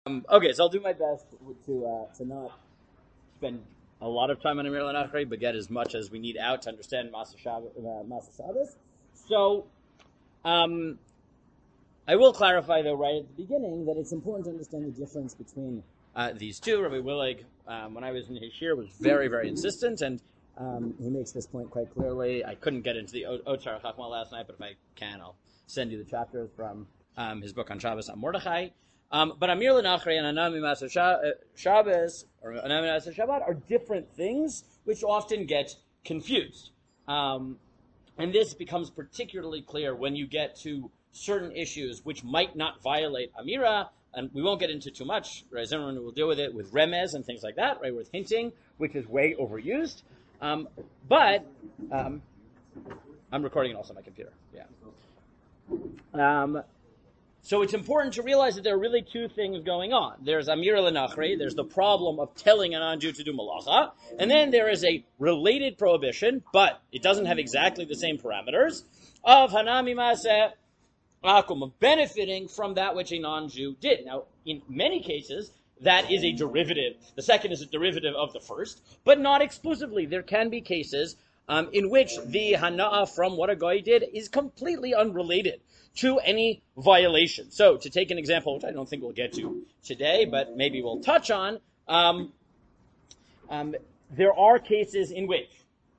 Okay, so I'll do my best to not spend a lot of time on Amir Lanachri, but get as much as we need out to understand Masa Shabbos. So, um, I will clarify, though, right at the beginning, that it's important to understand the difference between these two. Rabbi Willig, when I was in his shir, was very, very insistent, and he makes this point quite clearly. I couldn't get into the Otzar Chachma last night, but if I can, I'll send you the chapters from his book on Shabbos on Mordechai. But Amir Lanachri and Anami Masa Shabbos, or Anami Masa Shabbat, are different things, which often get confused. And this becomes particularly clear when you get to certain issues which might not violate Amira, and we won't get into too much. Right? Zimmerman will deal with it with remez and things like that, right? With hinting, which is way overused. But I'm recording it also on my computer. Yeah. So it's important to realize that there are really two things going on. There's Amira Lanachri, there's the problem of telling a non-Jew to do malacha, and then there is a related prohibition, but it doesn't have exactly the same parameters, of Hanami Maseh Akum, of benefiting from that which a non-Jew did. Now, in many cases, that is a derivative. The second is a derivative of the first, but not exclusively. There can be cases in which the hana'ah from what a guy did is completely unrelated to any violation. So, to take an example, which I don't think we'll get to today, but maybe we'll touch on, there are cases in which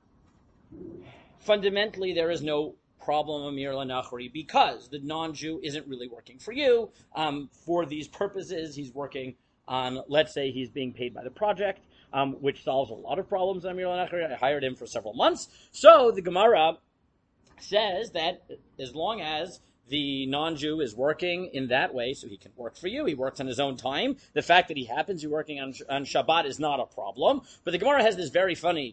fundamentally there is no problem Amir Lanachri because the non-Jew isn't really working for you. For these purposes, he's working on, let's say he's being paid by the project, which solves a lot of problems on Amir Lanachri. I hired him for several months. So the Gemara says that as long as the non-Jew is working in that way, so he can work for you, he works on his own time, the fact that he happens to be working on Shabbat is not a problem. But the Gemara has this very funny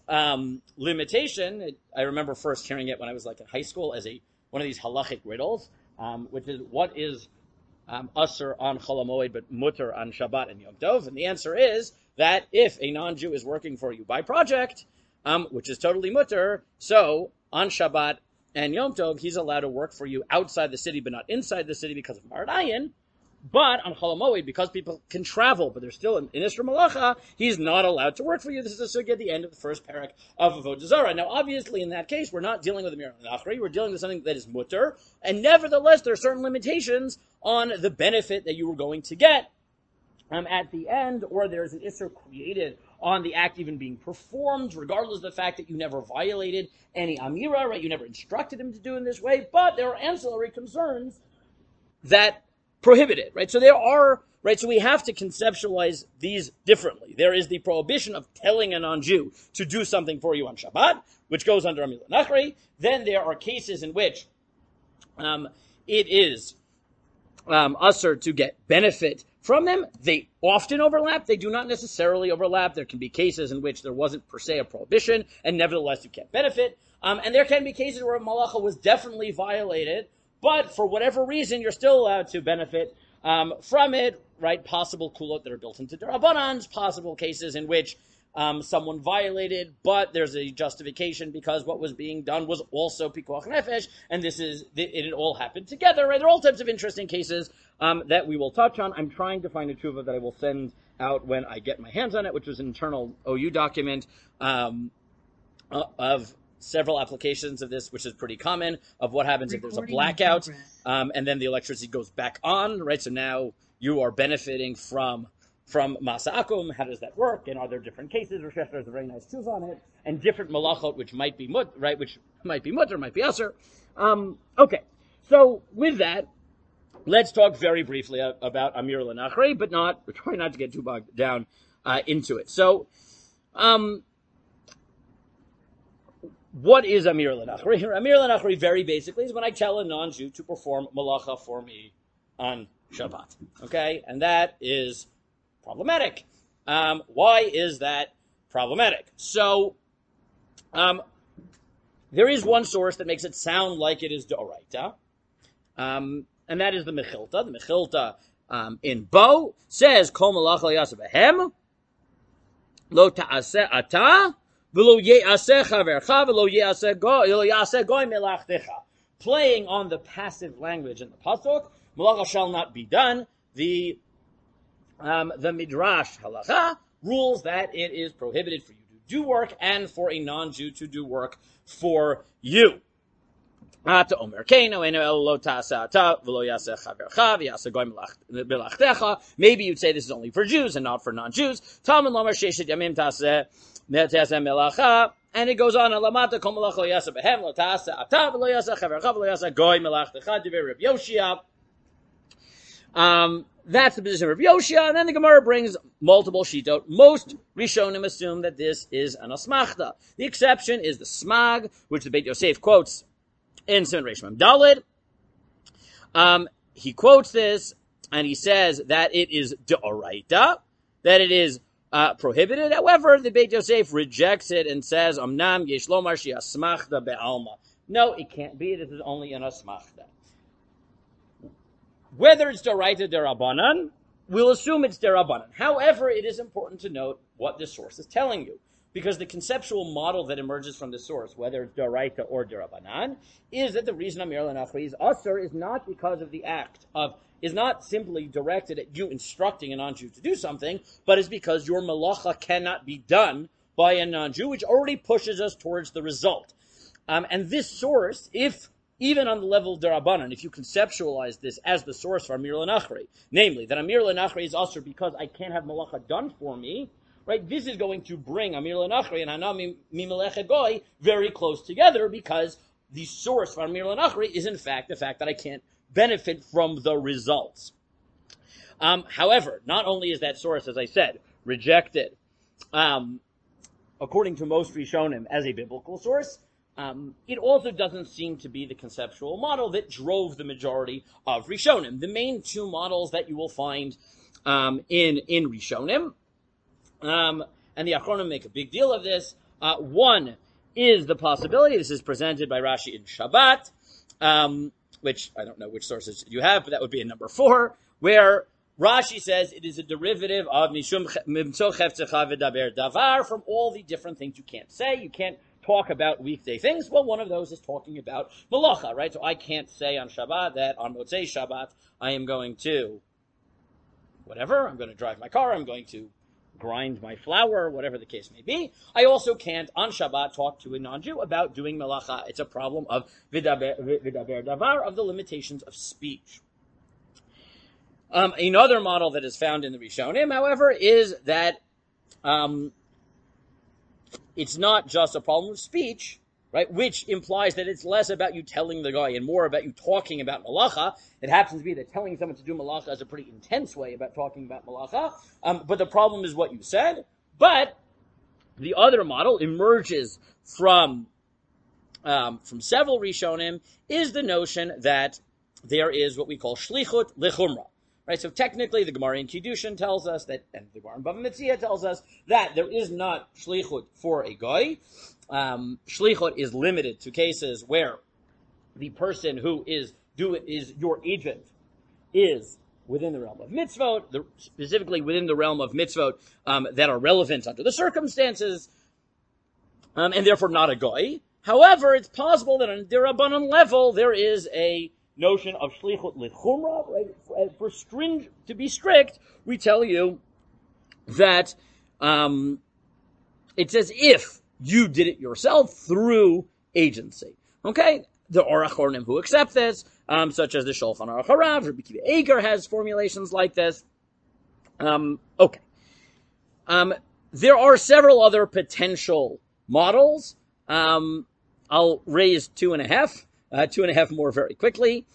limitation. I remember first hearing it when I was like in high school as one of these halachic riddles, which is, what is Asr on Chol HaMoed but mutter on Shabbat and Yom Tov? And the answer is that if a non-Jew is working for you by project, which is totally mutter, so on Shabbat and Yom Tov, he's allowed to work for you outside the city, but not inside the city because of Maradayin. But on Chol HaMoed, because people can travel, but they're still in Isra Malacha, he's not allowed to work for you. This is a sugya at the end of the first parak of Avodah Zarah. Now, obviously, in that case, we're not dealing with Amir Lanachri. We're dealing with something that is mutter. And nevertheless, there are certain limitations on the benefit that you were going to get at the end, or there's an Isra created on the act even being performed, regardless of the fact that you never violated any Amira, right? You never instructed him to do in this way, but there are ancillary concerns that prohibit it, right? So there are, right? So we have to conceptualize these differently. There is the prohibition of telling a non-Jew to do something for you on Shabbat, which goes under Amir Lanachri. Then there are cases in which it is usher to get benefit from them. They often overlap. They do not necessarily overlap. There can be cases in which there wasn't per se a prohibition, and nevertheless you can't benefit. And there can be cases where malacha was definitely violated, but for whatever reason you're still allowed to benefit from it, right? Possible kulot that are built into Rabbanans, possible cases in which someone violated, but there's a justification because what was being done was also pikuach nefesh, and it all happened together, right? There are all types of interesting cases that we will touch on. I'm trying to find a tshuva that I will send out when I get my hands on it, which was an internal OU document of several applications of this, which is pretty common, of what happens if there's a blackout, and then the electricity goes back on, right? So now you are benefiting from Masa Akum. How does that work? And are there different cases? Rosh Hashanah has a very nice tshuva on it, and different malachot, which might be mut, right? Which might be mutter, might be aser. Okay, so with that, let's talk very briefly about Amir Lanachri, but we're trying not to get too bogged down into it. So, what is Amir Lanachri? Amir Lanachri, very basically, is when I tell a non-Jew to perform malacha for me on Shabbat. Okay? And that is problematic. Why is that problematic? So, there is one source that makes it sound like it is d'oraita, and that is the Mechilta. The Mechilta in Bo says, Kol malacha yaseh behem, lo ta'aseh ata, playing on the passive language in the pasuk, malacha shall not be done. The the Midrash halacha rules that it is prohibited for you to do work and for a non-Jew to do work for you. Maybe you'd say this is only for Jews and not for non-Jews. And it goes on. That's the position of Rav Yoshia, and then the Gemara brings multiple shitot. Most Rishonim assume that this is an asmachta. The exception is the smag, which the Beit Yosef quotes in Simon Reish Mem Daled. He quotes this, and he says that it is deoraita, that it is prohibited. However, the Beit Yosef rejects it and says, Amnam yesh lomar shi asmachta be'alma. No, it can't be. This is only an asmachta. Whether it's deraita derabanan, we'll assume it's derabanan. However, it is important to note what this source is telling you, because the conceptual model that emerges from the source, whether it's deraita or derabanan, is that the reason Amir Lanachri is usher is not because of the act of, is not simply directed at you instructing a non-Jew to do something, but is because your malacha cannot be done by a non-Jew, which already pushes us towards the result. And this source, if even on the level of derabanan, if you conceptualize this as the source for Amir Lanachri, namely that Amir Lanachri is usher because I can't have malacha done for me, right? This is going to bring Amir Lanachri and Hanam Mimelech Goy very close together, because the source for Amir Lanachri is in fact the fact that I can't benefit from the results. However, not only is that source, as I said, rejected, according to most Rishonim, as a biblical source, it also doesn't seem to be the conceptual model that drove the majority of Rishonim. The main two models that you will find in Rishonim, and the Achronim make a big deal of this. One is the possibility, this is presented by Rashi in Shabbat, which I don't know which sources you have, but that would be in number 4, where Rashi says it is a derivative of Mishum Mimtzo Cheftecha V'daber Davar, from all the different things you can't say. You can't talk about weekday things. Well, one of those is talking about malacha, right? So I can't say on Shabbat that on Motzei Shabbat I am going to whatever, I'm going to drive my car, I'm going to grind my flour, whatever the case may be. I also can't on Shabbat talk to a non-Jew about doing malacha. It's a problem of vidaber davar, of the limitations of speech. Another model that is found in the Rishonim, however, is that it's not just a problem of speech, right? Which implies that it's less about you telling the guy and more about you talking about malacha. It happens to be that telling someone to do malacha is a pretty intense way about talking about malacha. But the problem is what you said. But the other model emerges from several Rishonim, is the notion that there is what we call shlichut lechumra. Right, so technically the Gemara in Kiddushin tells us that, and the Gemara in Bava Metzia tells us that there is not shlichut for a goy. Shlichut is limited to cases where the person who is your agent is within the realm of mitzvot, specifically within the realm of mitzvot that are relevant under the circumstances, and therefore not a goy. However, it's possible that on the Rabbanan level there is a notion of shlichut lechumra, right? To be strict, we tell you that it's as if you did it yourself through agency. Okay? There are Achronim who accept this, such as the Shulchan Aruch Harav. Rabbi Akiva Eiger has formulations like this. Okay. There are several other potential models. I'll raise 2.5 more very quickly.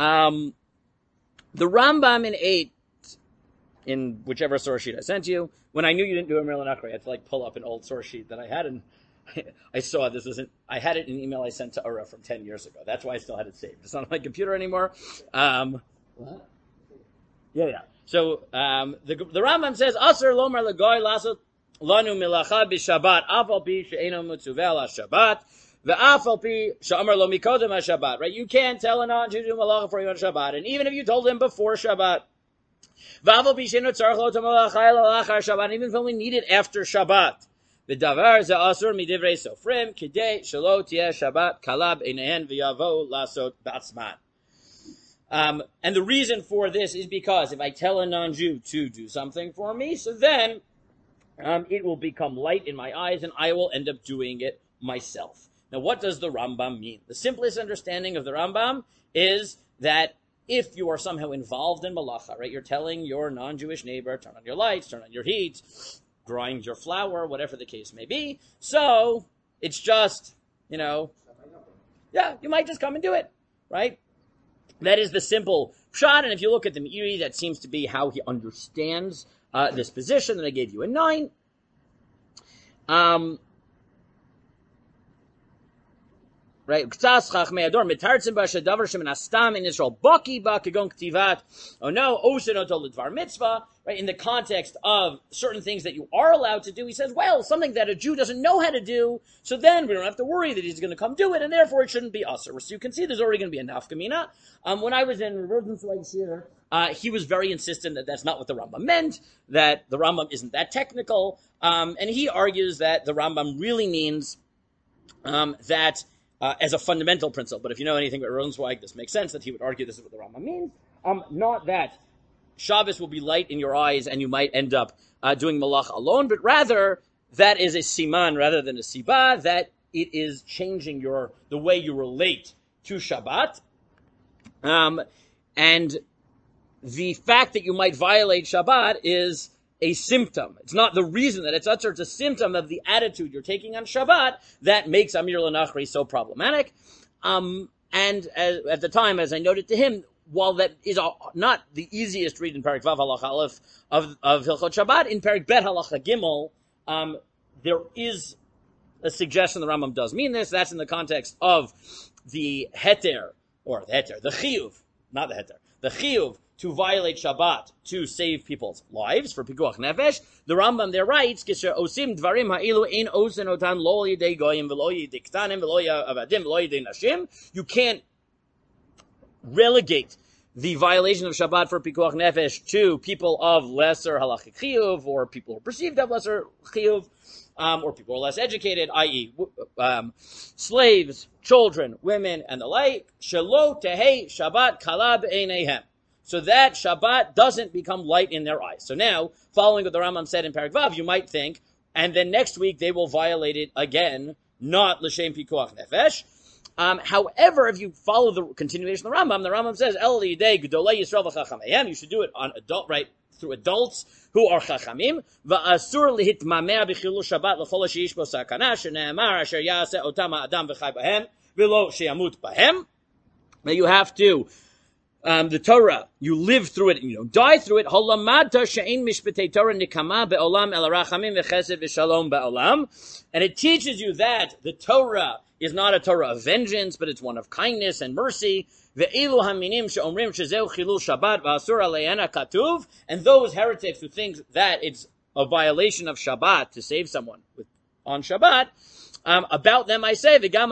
The Rambam in 8, in whichever source sheet I sent you, when I knew you didn't do a Amir Lanachri, I had to pull up an old source sheet that I had, and I saw this isn't. I had it in an email I sent to Ura from 10 years ago. That's why I still had it saved. It's not on my computer anymore. What? Yeah. So the Rambam says, "Aser lomar legoy lasot lanu milacha b'Shabbat afal pi she'eno mitzuvel Shabbat." Right? You can't tell a non-Jew to do malacha for you on Shabbat, and even if you told him before Shabbat, even if you only need it after Shabbat. And the reason for this is because if I tell a non-Jew to do something for me, so then it will become light in my eyes and I will end up doing it myself. Now, what does the Rambam mean? The simplest understanding of the Rambam is that if you are somehow involved in malacha, right, you're telling your non-Jewish neighbor, turn on your lights, turn on your heat, grind your flour, whatever the case may be. So it's just, you might just come and do it, right? That is the simple pshat, and if you look at the Meiri, that seems to be how he understands this position that I gave you a 9. Right? Right? In the context of certain things that you are allowed to do, he says, well, something that a Jew doesn't know how to do, so then we don't have to worry that he's going to come do it, and therefore it shouldn't be usher. So you can see there's already going to be a nafkamina. When I was in Rosenzweig's here, he was very insistent that that's not what the Rambam meant, that the Rambam isn't that technical, and he argues that the Rambam really means that as a fundamental principle. But if you know anything about Rosenzweig, this makes sense that he would argue this is what the Rambam means. Not that Shabbos will be light in your eyes and you might end up doing malach alone, but rather that is a siman rather than a sibah, that it is changing the way you relate to Shabbat. And the fact that you might violate Shabbat is a symptom. It's not the reason that it's utter. It's a symptom of the attitude you're taking on Shabbat that makes Amir L'Nachri so problematic. And at the time, as I noted to him, while that is not the easiest read in Parak Vav Halach Aleph of Hilchot Shabbat, in Parak Bet Halacha Gimel, there is a suggestion the Rambam does mean this. That's in the context of the heter, the chiyuv, not the heter, the chiyuv to violate Shabbat to save people's lives for pikuach nefesh. The Rambam there writes, "Kisher osim dvarim ha'ilu ein osen otan lo yidei goyim v'lo yidei ktanim v'lo avadim v'lo yidei nashim." You can't relegate the violation of Shabbat for pikuach nefesh to people of lesser halachic chiyuv, or people who are perceived to have lesser chiyuv, or people who are less educated, i.e., slaves, children, women, and the like. Shelo tehei Shabbat kala b'eineihem. So that Shabbat doesn't become light in their eyes. So now, following what the Rambam said in Parak Vav, you might think, and then next week they will violate it again, not l'shem pikuach nefesh. However, if you follow the continuation of the Rambam says, El yidei gdolei Yisrael v'chachameim, you should do it on through adults who are chachamim. Va'asur lihitmameh b'chilul Shabbat l'chol she'ish bo sakana, shene'emar asher ya'aseh otam ha'adam v'chai b'hem, v'lo she'yamut b'hem. Now you have to the Torah, you live through it and you don't die through it. And it teaches you that the Torah is not a Torah of vengeance, but it's one of kindness and mercy. And those heretics who think that it's a violation of Shabbat to save someone on Shabbat, about them I say, so here the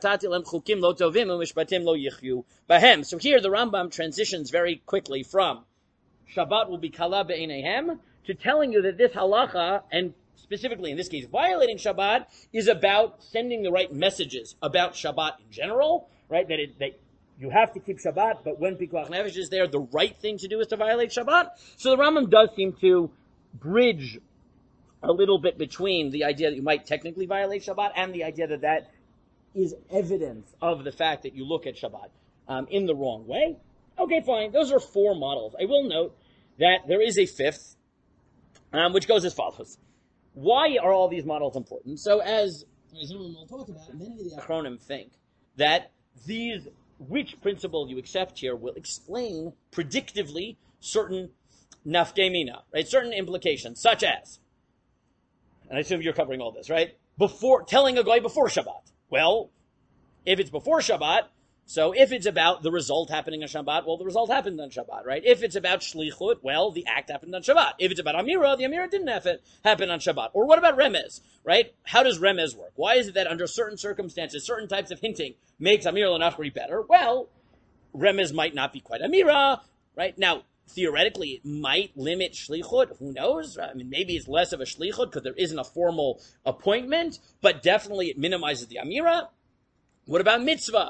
Rambam transitions very quickly from Shabbat will be kala be'eineihem to telling you that this halacha, and specifically in this case violating Shabbat, is about sending the right messages about Shabbat in general, right? That you have to keep Shabbat, but when pikuach nefesh is there, the right thing to do is to violate Shabbat. So the Rambam does seem to bridge a little bit between the idea that you might technically violate Shabbat and the idea that that is evidence of the fact that you look at Shabbat in the wrong way. Okay, fine. Those are 4 models. I will note that there is a 5th, which goes as follows. Why are all these models important? So as we'll talk about, many of the Achronim think that which principle you accept here will explain predictively certain nafkei right? Certain implications, such as, and I assume you're covering all this, right? Telling a guy before Shabbat. Well, if it's before Shabbat, so if it's about the result happening on Shabbat, well, the result happened on Shabbat, right? If it's about shlichut, well, the act happened on Shabbat. If it's about Amira, the Amira didn't happen on Shabbat. Or what about Remez, right? How does Remez work? Why is it that under certain circumstances, certain types of hinting makes Amira L'Nachri better? Well, Remez might not be quite Amira, right? Now, theoretically, it might limit shlichut. Who knows? I mean, maybe it's less of a shlichut because there isn't a formal appointment, but definitely it minimizes the amira. What about mitzvah?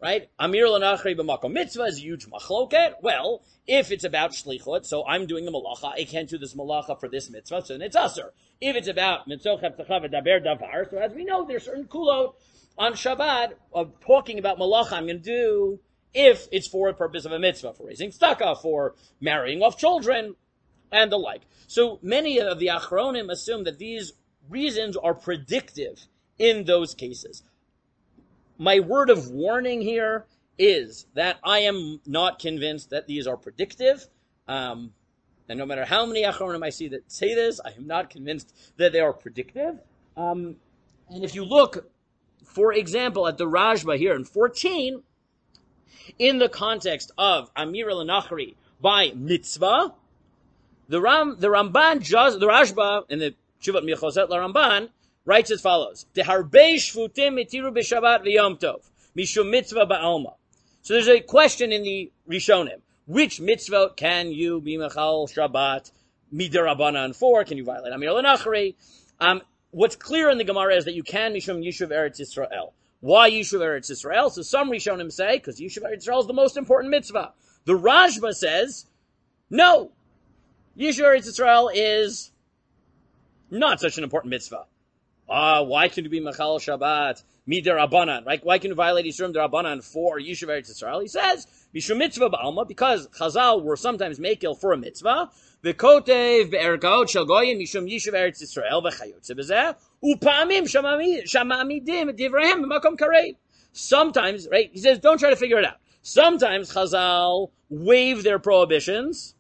right? Amir l'nachri b'makom mitzvah is a huge machloket. Well, if it's about shlichut, so I'm doing the malacha, I can't do this malacha for this mitzvah, so then it's asur. If it's about mitzvah v'daber davar, so as we know, there's certain kulot on Shabbat of talking about malacha I'm going to do if it's for a purpose of a mitzvah, for raising tzedakah, for marrying off children, and the like. So many of the achronim assume that these reasons are predictive in those cases. My word of warning here is that I am not convinced that these are predictive. And no matter how many achronim I see that say this, I am not convinced that they are predictive. And if you look, for example, at the Rashba here in 14, in the context of Amir l'nachri by mitzvah, the Rashba in the Shuvat Michoset LaRamban writes as follows: Teharbei shvutim mitiru b'Shabbat v'Yom Tov mishum mitzvah ba'alma. So there's a question in the Rishonim: which mitzvah can you be mechal Shabbat midirabanan for? Can you violate Amir l'nachri? What's clear in the Gemara is that you can mishum Yishuv Eretz Yisrael. Why Yishuv Eretz Yisrael? So some Rishonim say because Yishuv Eretz Yisrael is the most important mitzvah. The Rashba says no. Yishuv Eretz Yisrael is not such an important mitzvah. Why can you be Machal Shabbat midirabanan? Right? Why can you violate Yisurim derabanan for Yishuv Eretz Yisrael? He says mishum mitzvah ba'alma, because Chazal were sometimes makil for a mitzvah. V'kotev be'erkaot shel goyim mishum Yishuv Eretz Yisrael v'chayotze b'zeh u'pa'amim shamamidim divrehem b'makom karev. Sometimes, right? He says, don't try to figure it out. Sometimes Chazal waive their prohibitions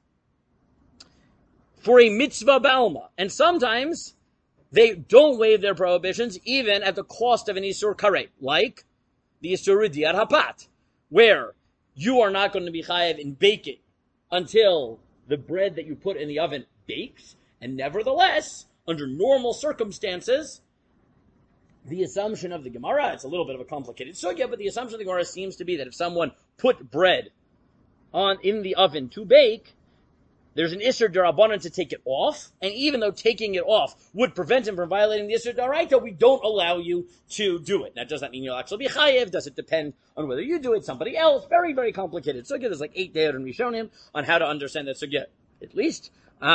for a mitzvah ba'alma, and sometimes they don't waive their prohibitions even at the cost of an Isur Karet, like the Isur Ridiyat Hapat, where you are not going to be chayev in baking until the bread that you put in the oven bakes, and nevertheless, under normal circumstances, the assumption of the Gemara, it's a little bit of a complicated sugya, but the assumption of the Gemara seems to be that if someone put bread in the oven to bake, there's an Isser Darabanan to take it off, and even though taking it off would prevent him from violating the Isser Daraita, we don't allow you to do it. Now, does that mean you'll actually be chayev? Does it depend on whether you do it, somebody else? Very, very complicated sugya. There's like 8 Deir and Rishonim on how to understand that sugya, at least.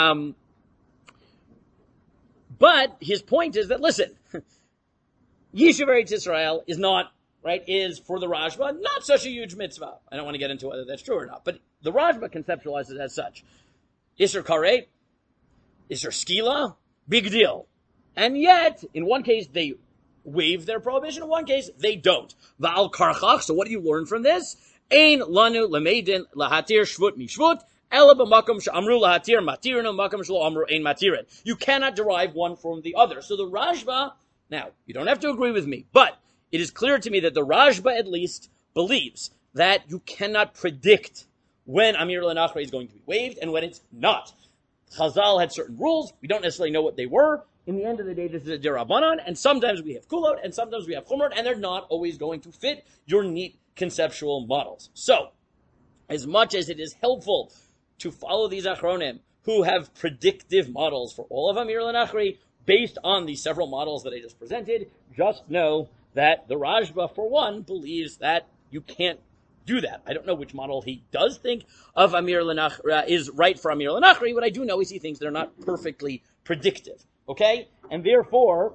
But his point is that, listen, Yishuv Eretz Yisrael is not, right, is for the Rashba not such a huge mitzvah. I don't want to get into whether that's true or not, but the Rashba conceptualizes it as such. Isser Karet, Isser Skila, big deal. And yet, in one case, they waive their prohibition, in one case, they don't. Va'al Karchach, so what do you learn from this? Ein lanu lemeidin lahatir shvut mishvut, ela b'makom she'amru lahatir matirinu makom shelo amru ein matirin. You cannot derive one from the other. So the Rashba, now, you don't have to agree with me, but it is clear to me that the Rashba at least believes that you cannot predict when Amir l'nachri is going to be waived and when it's not. Chazal had certain rules. We don't necessarily know what they were. In the end of the day, this is a derabanan, and sometimes we have kulot, and sometimes we have chumrot, and they're not always going to fit your neat conceptual models. So, as much as it is helpful to follow these achronim who have predictive models for all of Amir l'nachri based on the several models that I just presented, just know that the Rashba, for one, believes that you can't do that. I don't know which model he does think of Amir l'nachri is right for Amir l'nachri. What I do know is he thinks they're not perfectly predictive. Okay? And therefore,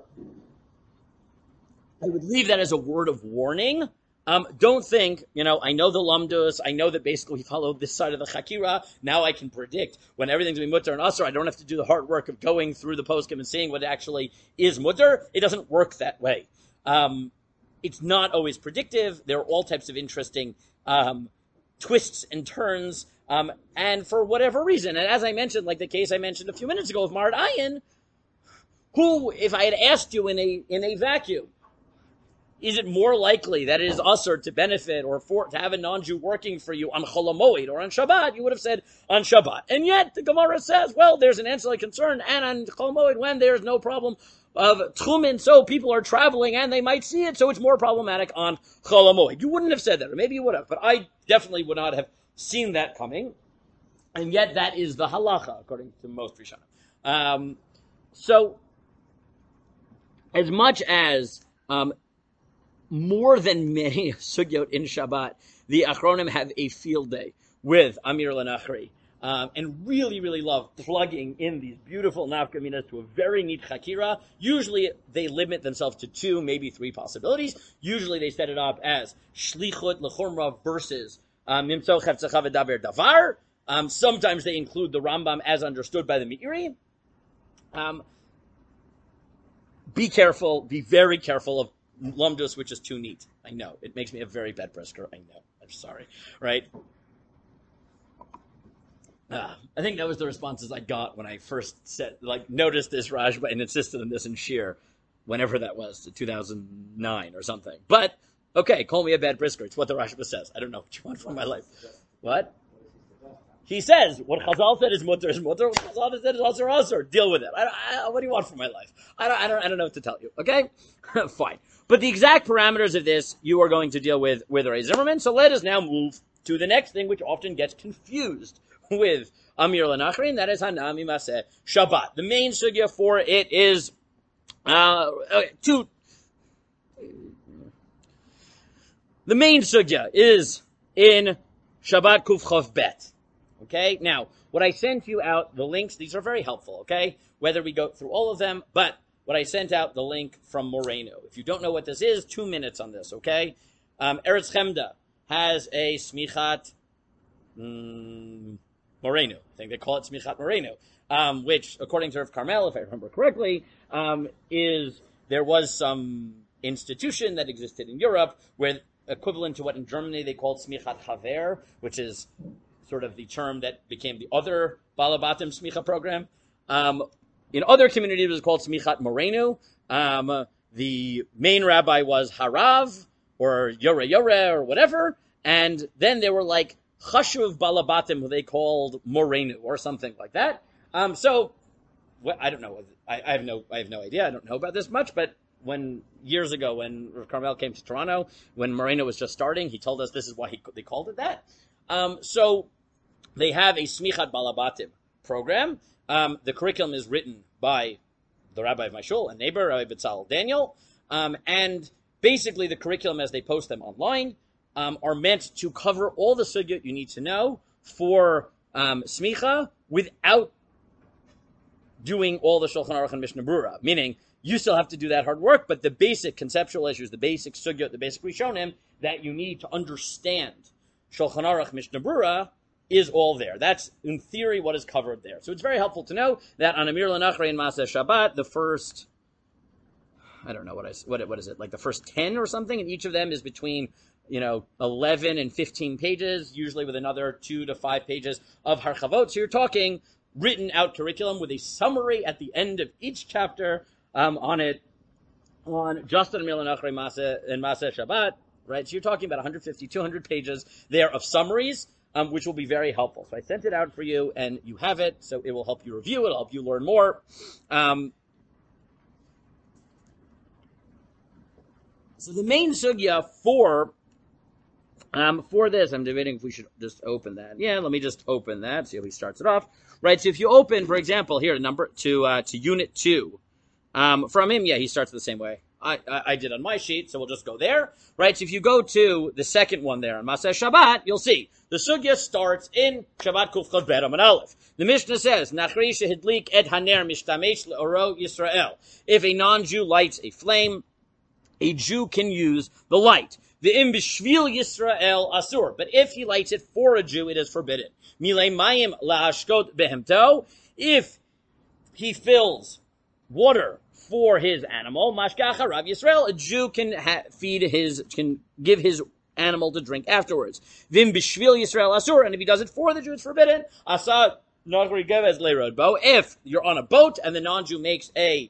I would leave that as a word of warning. Don't think, I know the lamdus, I know that basically we follow this side of the chakira, now I can predict when everything's going to be mutter and asr, I don't have to do the hard work of going through the poskim and seeing what actually is mutter. It doesn't work that way. It's not always predictive. There are all types of interesting twists and turns, and for whatever reason, and as I mentioned, like the case I mentioned a few minutes ago of Marat Ayin, who, if I had asked you in a vacuum, is it more likely that it is usher to benefit or to have a non-Jew working for you on Chol HaMoed or on Shabbat, you would have said on Shabbat. And yet the Gemara says, well, there's an ancillary concern, and on Chol HaMoed when there's no problem of Tchumen, so people are traveling and they might see it, so it's more problematic on Chol HaMoed. You wouldn't have said that, or maybe you would have, but I definitely would not have seen that coming. And yet that is the halacha, according to most Rishonim. So, as much as more than many sugyot in Shabbat, the Achronim have a field day with Amir Lanachri. And really, really love plugging in these beautiful nafkaminas to a very neat chakira. Usually they limit themselves to 2, maybe 3 possibilities. Usually they set it up as shlichut lechumra versus nimtzo chefzecha v'daber davar. Sometimes they include the Rambam as understood by the Meiri. Be careful, be very careful of lumdus, which is too neat. I know. It makes me a very bad brisker. I know. I'm sorry. Right? I think that was the responses I got when I first noticed this Rashba and insisted on this in Shir, whenever that was, 2009 or something. But, okay, call me a bad brisker. It's what the Rashba says. I don't know what you want from my life. What? He says, what Chazal said is mutter is mutter, what Chazal said is asur asur. Deal with it. What do you want from my life? I don't know what to tell you, okay? Fine. But the exact parameters of this, you are going to deal with Ray Zimmerman. So let us now move to the next thing, which often gets confused with Amir Lanachri, and that is Hanami Maseh Shabbat. The main sugya for it is the main sugya is in Shabbat Kuf Chav Bet. Okay, now what I sent you out, the links, these are very helpful. Okay, whether we go through all of them, but what I sent out, the link from Moreno. If you don't know what this is, 2 minutes on this. Okay, Eretz Chemda has a smichat. Moreno. I think they call it Smichat Moreno, which, according to Rav Carmel, if I remember correctly, there was some institution that existed in Europe where, equivalent to what in Germany they called Smichat Haver, which is sort of the term that became the other Balabatim Smicha program. In other communities it was called Smichat Moreno. The main rabbi was Harav, or Yore, or whatever, and then there were like Chashuv Balabatim, who they called Morenu, or something like that. So, I don't know. I have no idea. I don't know about this much, but years ago, when Rav Carmel came to Toronto, when Moreno was just starting, he told us this is why they called it that. So, they have a Smichat Balabatim program. The curriculum is written by the rabbi of my shul, a neighbor, Rabbi Betzalel Daniel, and basically the curriculum as they post them online are meant to cover all the sugyot you need to know for smicha without doing all the Shulchan Aruch and Mishnah Berurah. Meaning, you still have to do that hard work, but the basic conceptual issues, the basic sugyot, the basic rishonim that you need to understand Shulchan Aruch, Mishnah Berurah is all there. That's, in theory, what is covered there. So it's very helpful to know that on Amir Lanachri and Maseh Shabbat, the first, I don't know what is it, like the first 10 or something, and each of them is between 11 and 15 pages, usually with another 2 to 5 pages of harchavot. So you're talking written out curriculum with a summary at the end of each chapter on just on Amir Lanachri and Maseh Shabbat, right? So you're talking about 150, 200 pages there of summaries, which will be very helpful. So I sent it out for you, and you have it, so it will help you review, it'll help you learn more. So the main sugya for this, I'm debating if we should just open that. Yeah, let me just open that, see how he starts it off. Right, so if you open, for example, here, to Unit 2, from him, yeah, he starts the same way I did on my sheet, so we'll just go there. Right, so if you go to the second one there, on Maseh Shabbat, you'll see, the sugya starts in Shabbat Kuf Chaf Bet Amud Aleph. The Mishnah says, Nachri shehidlik et haner mishtamesh le'oro Yisrael. If a non-Jew lights a flame, a Jew can use the light. The im b'shvil Yisrael asur. But if he lights it for a Jew, it is forbidden. Milei mayim la'ashkot behemto. If he fills water for his animal, mashkach harav Yisrael, a Jew can can give his animal to drink afterwards. Vim b'shvil Yisrael asur. And if he does it for the Jew, it's forbidden. Asa nagri gevez le'rod bo. If you're on a boat and the non-Jew makes a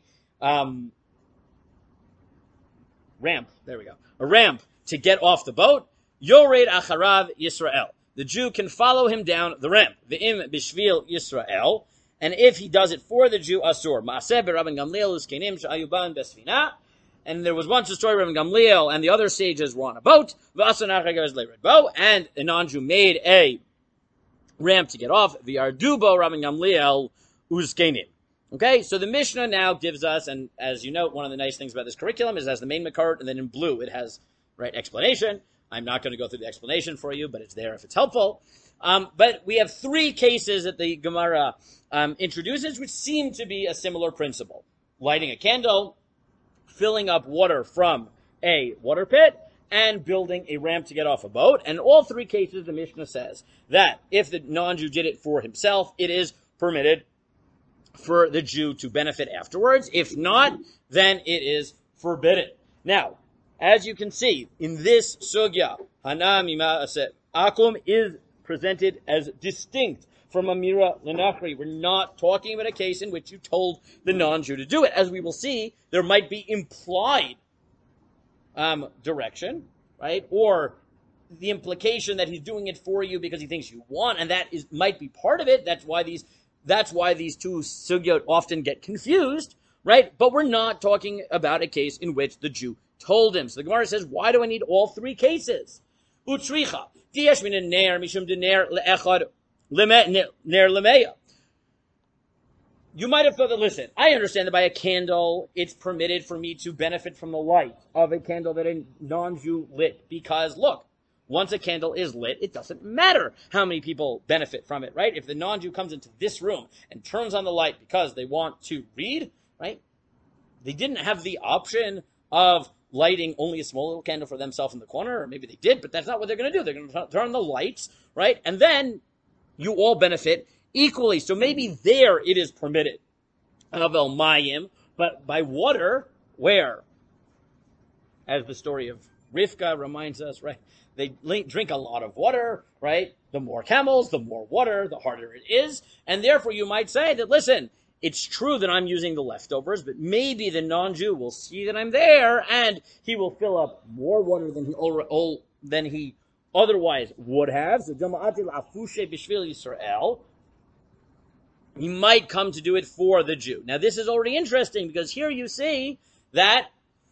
ramp, there we go, a ramp to get off the boat, Yored Acharav Yisrael. The Jew can follow him down the ramp. V'im b'shvil Yisrael. And if he does it for the Jew, Asur. Ma'aseh b'Rabban Gamliel uskenim she'ayuban besfina. And there was once a story, Rabban Gamliel and the other sages were on a boat. V'asan achagaz le'redbo. And a non-Jew made a ramp to get off. V'yardubo Rabban Gamliel uskenim. Okay, so the Mishnah now gives us, and as you know, one of the nice things about this curriculum is it has the main makart, and then in blue it has right, explanation. I'm not going to go through the explanation for you, but it's there if it's helpful. But we have three cases that the Gemara introduces, which seem to be a similar principle. Lighting a candle, filling up water from a water pit, and building a ramp to get off a boat. And in all three cases, the Mishnah says that if the non-Jew did it for himself, it is permitted for the Jew to benefit afterwards. If not, then it is forbidden. Now, as you can see, in this sugya, Hana Mima Akum is presented as distinct from Amira Lenachri. We're not talking about a case in which you told the non-Jew to do it. As we will see, there might be implied direction, right? Or the implication that he's doing it for you because he thinks you want, and that might be part of it. That's why these two sugyot often get confused, right? But we're not talking about a case in which the Jew told him. So the Gemara says, why do I need all three cases? Utricha, diyesh min ner mishum de ner leechad ner lemeya. You might have thought that, listen, I understand that by a candle, it's permitted for me to benefit from the light of a candle that a non-Jew lit. Because, look, once a candle is lit, it doesn't matter how many people benefit from it, right? If the non-Jew comes into this room and turns on the light because they want to read, right? They didn't have the option of lighting only a small little candle for themselves in the corner, or maybe they did, but that's not what they're going to do. They're going to turn the lights, right? And then you all benefit equally. So maybe there it is permitted. Avel mayim, but by water, where? As the story of Rivka reminds us, right? They drink a lot of water, right? The more camels, the more water, the harder it is. And therefore you might say that, listen, it's true that I'm using the leftovers, but maybe the non-Jew will see that I'm there and he will fill up more water than he otherwise would have. So he might come to do it for the Jew. Now this is already interesting because here you see that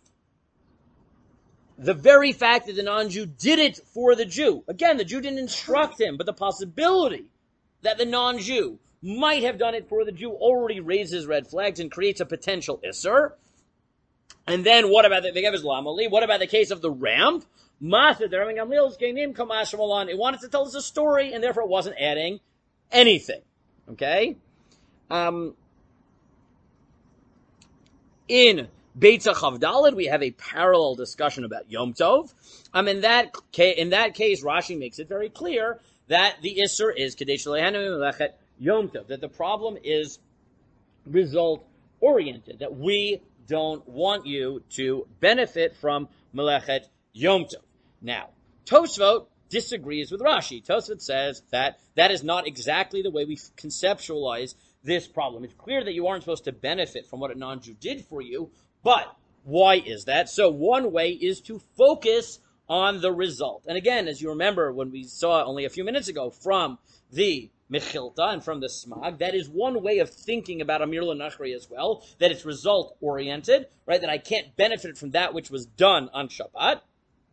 the very fact that the non-Jew did it for the Jew, again, the Jew didn't instruct him, but the possibility that the non-Jew might have done it for the Jew already raises red flags and creates a potential isser. And then what about what about the case of the ramp? It wanted to tell us a story and therefore it wasn't adding anything. Okay? In Beitza Chavdalad, we have a parallel discussion about Yom Tov. In that case, Rashi makes it very clear that the Isser is Kadesh Lehanu Melechet Yom Tov, that the problem is result-oriented, that we don't want you to benefit from Melechet Yom Tov. Now, Tosfot disagrees with Rashi. Tosfot says that is not exactly the way we conceptualize this problem. It's clear that you aren't supposed to benefit from what a non-Jew did for you, but why is that? So one way is to focus on the result. And again, as you remember when we saw only a few minutes ago from the Mechilta and from the Smag, that is one way of thinking about Amir Lenachri as well, that it's result-oriented, right? That I can't benefit from that which was done on Shabbat.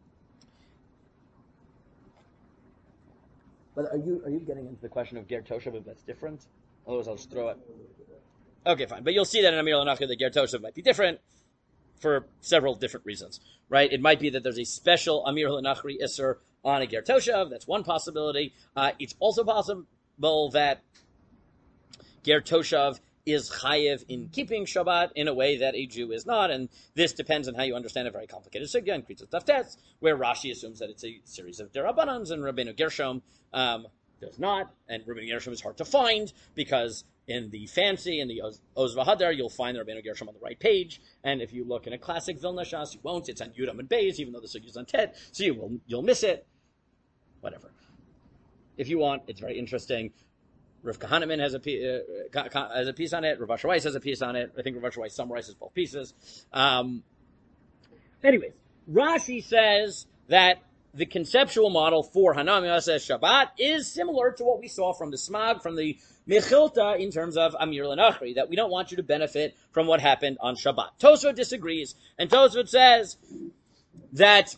But are you getting into the question of Ger Toshav if that's different? Otherwise I'll just throw it. Okay, fine. But you'll see that in Amir Lenachri the Ger Toshav might be different for several different reasons, right? It might be that there's a special Amir Lenachri Isser on a Ger Toshav. That's one possibility. It's also possible that Ger Toshav is chayev in keeping Shabbat in a way that a Jew is not, and this depends on how you understand a very complicated sugya in Kritzot Taftetz, where Rashi assumes that it's a series of derabanans, and Rabbeinu Gershom does not, and Rabbeinu Gershom is hard to find, because in the fancy, in the Oz V'Hadar, you'll find the Rabbeinu Gershom on the right page, and if you look in a classic Vilna Shas, you won't. It's on Yudam and Beis, even though the sugya is on Tet, so you'll miss it. Whatever. If you want, it's very interesting. Rav Kahneman has a piece on it. Rav Asher Weiss has a piece on it. I think Rav Asher Weiss summarizes both pieces. Anyways, Rashi says that the conceptual model for Hanam Yaseh Shabbat is similar to what we saw from the Smag, from the Mechilta, in terms of Amir Lenachri, that we don't want you to benefit from what happened on Shabbat. Tosfot disagrees, and Tosfot says that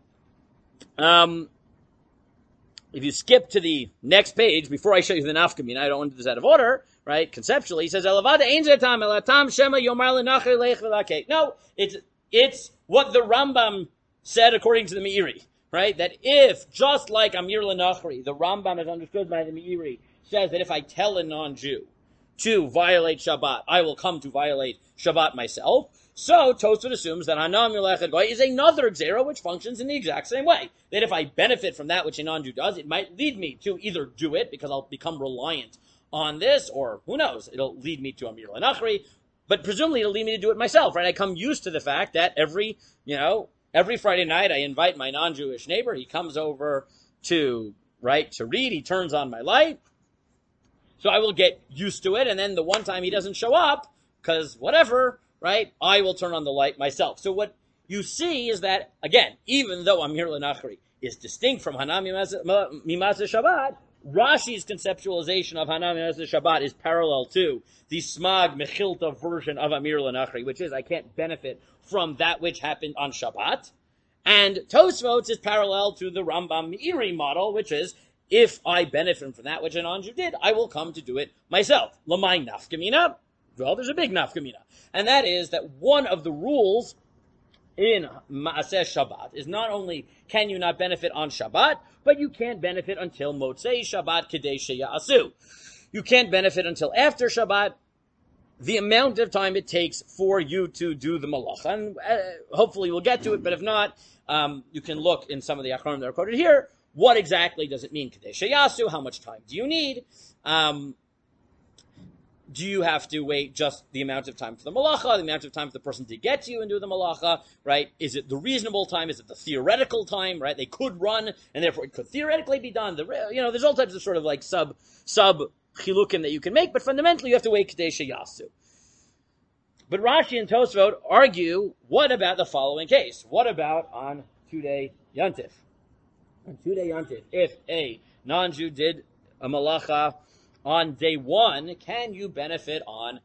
if you skip to the next page, before I show you the nafkamina, I don't want to do this out of order, right? Conceptually, he says, no, it's what the Rambam said according to the Meiri, right, that if, just like Amir Lenachri, the Rambam is understood by the Meiri, says that if I tell a non-Jew to violate Shabbat, I will come to violate Shabbat myself. So Tosfot assumes that Hana Milachet Goy is another Gzera which functions in the exact same way. That if I benefit from that which a non-Jew does, it might lead me to either do it because I'll become reliant on this, or who knows, it'll lead me to Amir Lenachri, but presumably it'll lead me to do it myself, right? I come used to the fact that every Friday night I invite my non-Jewish neighbor, he comes over to read, he turns on my light, so I will get used to it, and then the one time he doesn't show up, because whatever, right, I will turn on the light myself. So what you see is that, again, even though Amir Lenachri is distinct from Hana Mimasa Shabbat, Rashi's conceptualization of Hana Mimasa Shabbat is parallel to the Smag Mechilta version of Amir Lenachri, which is I can't benefit from that which happened on Shabbat. And Tosfot is parallel to the Rambam Meiri model, which is if I benefit from that which a non-Jew did, I will come to do it myself. L'may nafkamina? Well, there's a big nafkamina. And that is that one of the rules in Maaseh Shabbat is not only can you not benefit on Shabbat, but you can't benefit until Motzei Shabbat Kedei Sheya'asu. You can't benefit until after Shabbat, the amount of time it takes for you to do the malacha. And hopefully we'll get to it, but if not, you can look in some of the Achronim that are quoted here. What exactly does it mean, Kedei Sheyasu? How much time do you need? Do you have to wait just the amount of time for the malacha, the amount of time for the person to get to you and do the malacha, right? Is it the reasonable time? Is it the theoretical time, right? They could run, and therefore it could theoretically be done. There's all types of sort of like sub chilukim that you can make, but fundamentally you have to wait Kedei Sheyasu. But Rashi and Tosfot argue, what about the following case? What about on Tudei Yantif? On Tudei Yantif, if a non-Jew did a malacha on day 1, can you benefit on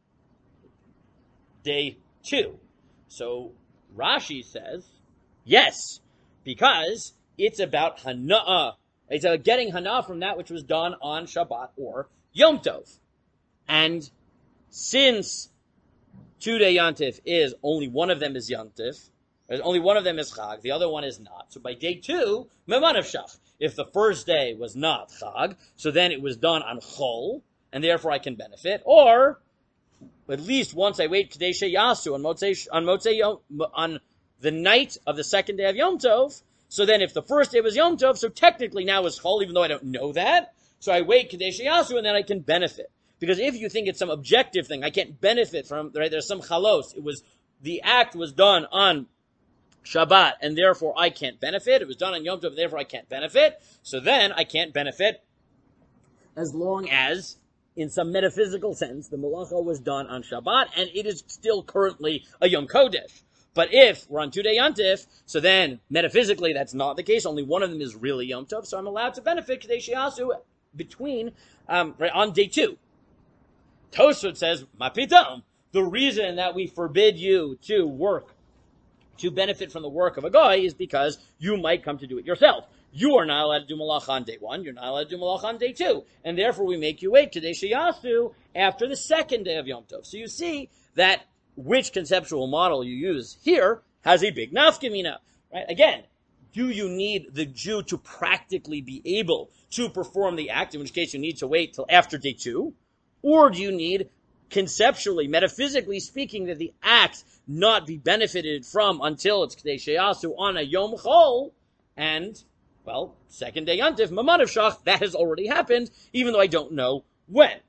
day 2? So Rashi says, yes, because it's about hana'ah. It's about getting hana'ah from that which was done on Shabbat or Yom Tov. And since Tudei Yantif is, only one of them is Yantif, only one of them is Chag, the other one is not. So by day 2, Memanav Shach. If the first day was not Chag, so then it was done on Chol, and therefore I can benefit. Or, at least once I wait Kedei Sheyasu on the night of the second day of Yom Tov, so then if the first day was Yom Tov, so technically now is Chol, even though I don't know that, so I wait Kedei Sheyasu, and then I can benefit. Because if you think it's some objective thing, I can't benefit from, right, there's some chalos, the act was done on Shabbat, and therefore I can't benefit. It was done on Yom Tov, therefore I can't benefit. So then I can't benefit as long as, in some metaphysical sense, the malacha was done on Shabbat, and it is still currently a Yom Kodesh. But if we're on Tudei Yantif, so then metaphysically that's not the case. Only one of them is really Yom Tov, so I'm allowed to benefit Kedei Sheyasu between on day 2. Tosfot says, Mapitam, the reason that we forbid you to benefit from the work of a guy is because you might come to do it yourself. You are not allowed to do malacha on day 1. You're not allowed to do malacha on day 2. And therefore we make you wait Kedei Sheyasu after the second day of Yom Tov. So you see that which conceptual model you use here has a big nafkamina. Right? Again, do you need the Jew to practically be able to perform the act, in which case you need to wait till after day 2? Or do you need, conceptually, metaphysically speaking, that the act not be benefited from until it's Kedei Sheyasu on a Yom Chol, and, well, second day Yantif, Mamad of Shach, that has already happened, even though I don't know when.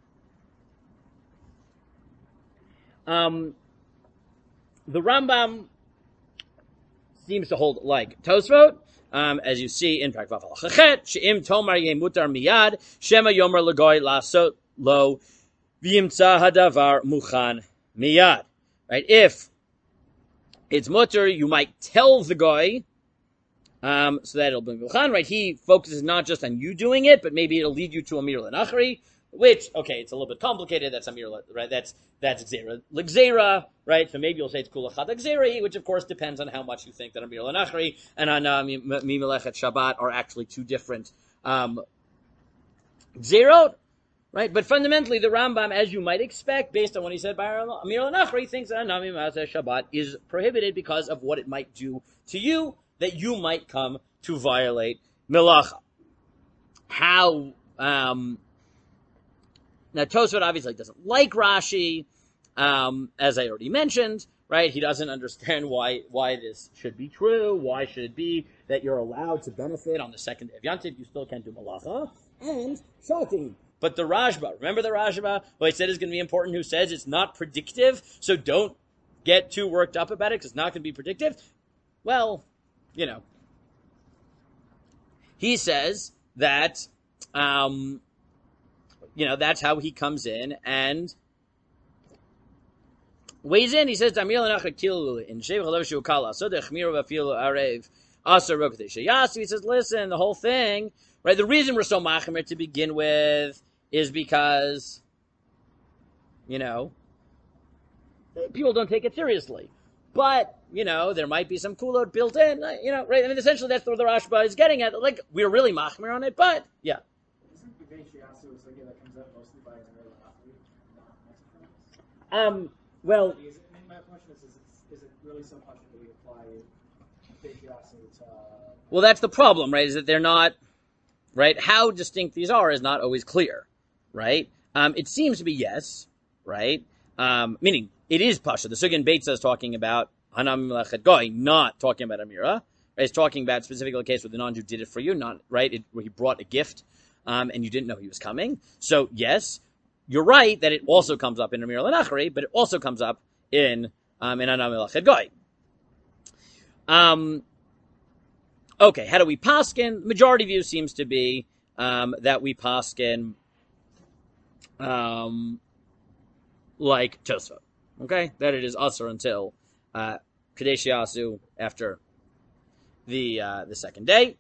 The Rambam seems to hold like Tosfot, as you see in Parak Vav Halachachet, She'im Tomar Yeh Mutar Miyad, Shema Yomer L'Goy Lasot Lo V'Yimtza Hadavar Muchan Miyad. Right? If it's mutter, you might tell the guy, so that it'll be Muchan, right? He focuses not just on you doing it, but maybe it'll lead you to Amir L'Nachri, which, okay, it's a little bit complicated. That's Amir, right? That's Gzera L'Gzera, right? So maybe you'll say it's Kula Chad Gzeri, which of course depends on how much you think that Amir L'Nachri and Hana Mimelechet Shabbat are actually two different Gzerot. right? But fundamentally, the Rambam, as you might expect, based on what he said by Amir al-Nachri, thinks that Nami Maaseh Shabbat is prohibited because of what it might do to you, that you might come to violate Melacha. How, now Tosfot obviously doesn't like Rashi, as I already mentioned, right? He doesn't understand why this should be true. Why should it be that you're allowed to benefit on the second day of Yantiv? You still can't do Malacha. And shocking. But the Rashba, remember the Rashba? Well, he said is going to be important, who says it's not predictive, so don't get too worked up about it because it's not going to be predictive. Well, he says that, that's how he comes in and weighs in. He says, he says, listen, the whole thing, right? The reason we're so machmir to begin with is because, people don't take it seriously. But, there might be some kulot built in, right? I mean, essentially that's what the Rashba is getting at. Like, we're really machmir on it, but, yeah. Isn't the Shiasu a sugya that comes up mostly by Israel and well... my question is it really so much that we apply Shiasu to... Well, that's the problem, right? Is that they're not, right? How distinct these are is not always clear, right? It seems to be yes, right? Meaning, it is Pasha. The Sugya in Beitza is talking about Hanam Melechet Goy, not talking about Amira. Right? It's talking about specifically a case where the non-Jew did it for you, not, right? Where he brought a gift, and you didn't know he was coming. So, yes, you're right that it also comes up in Amir al-Nachri, but it also comes up in Hanam Melechet Goy. Okay, how do we paskin? Majority view seems to be that we paskin like Tosfot. Okay, that it is usher until Kadesh Yasu after the second day.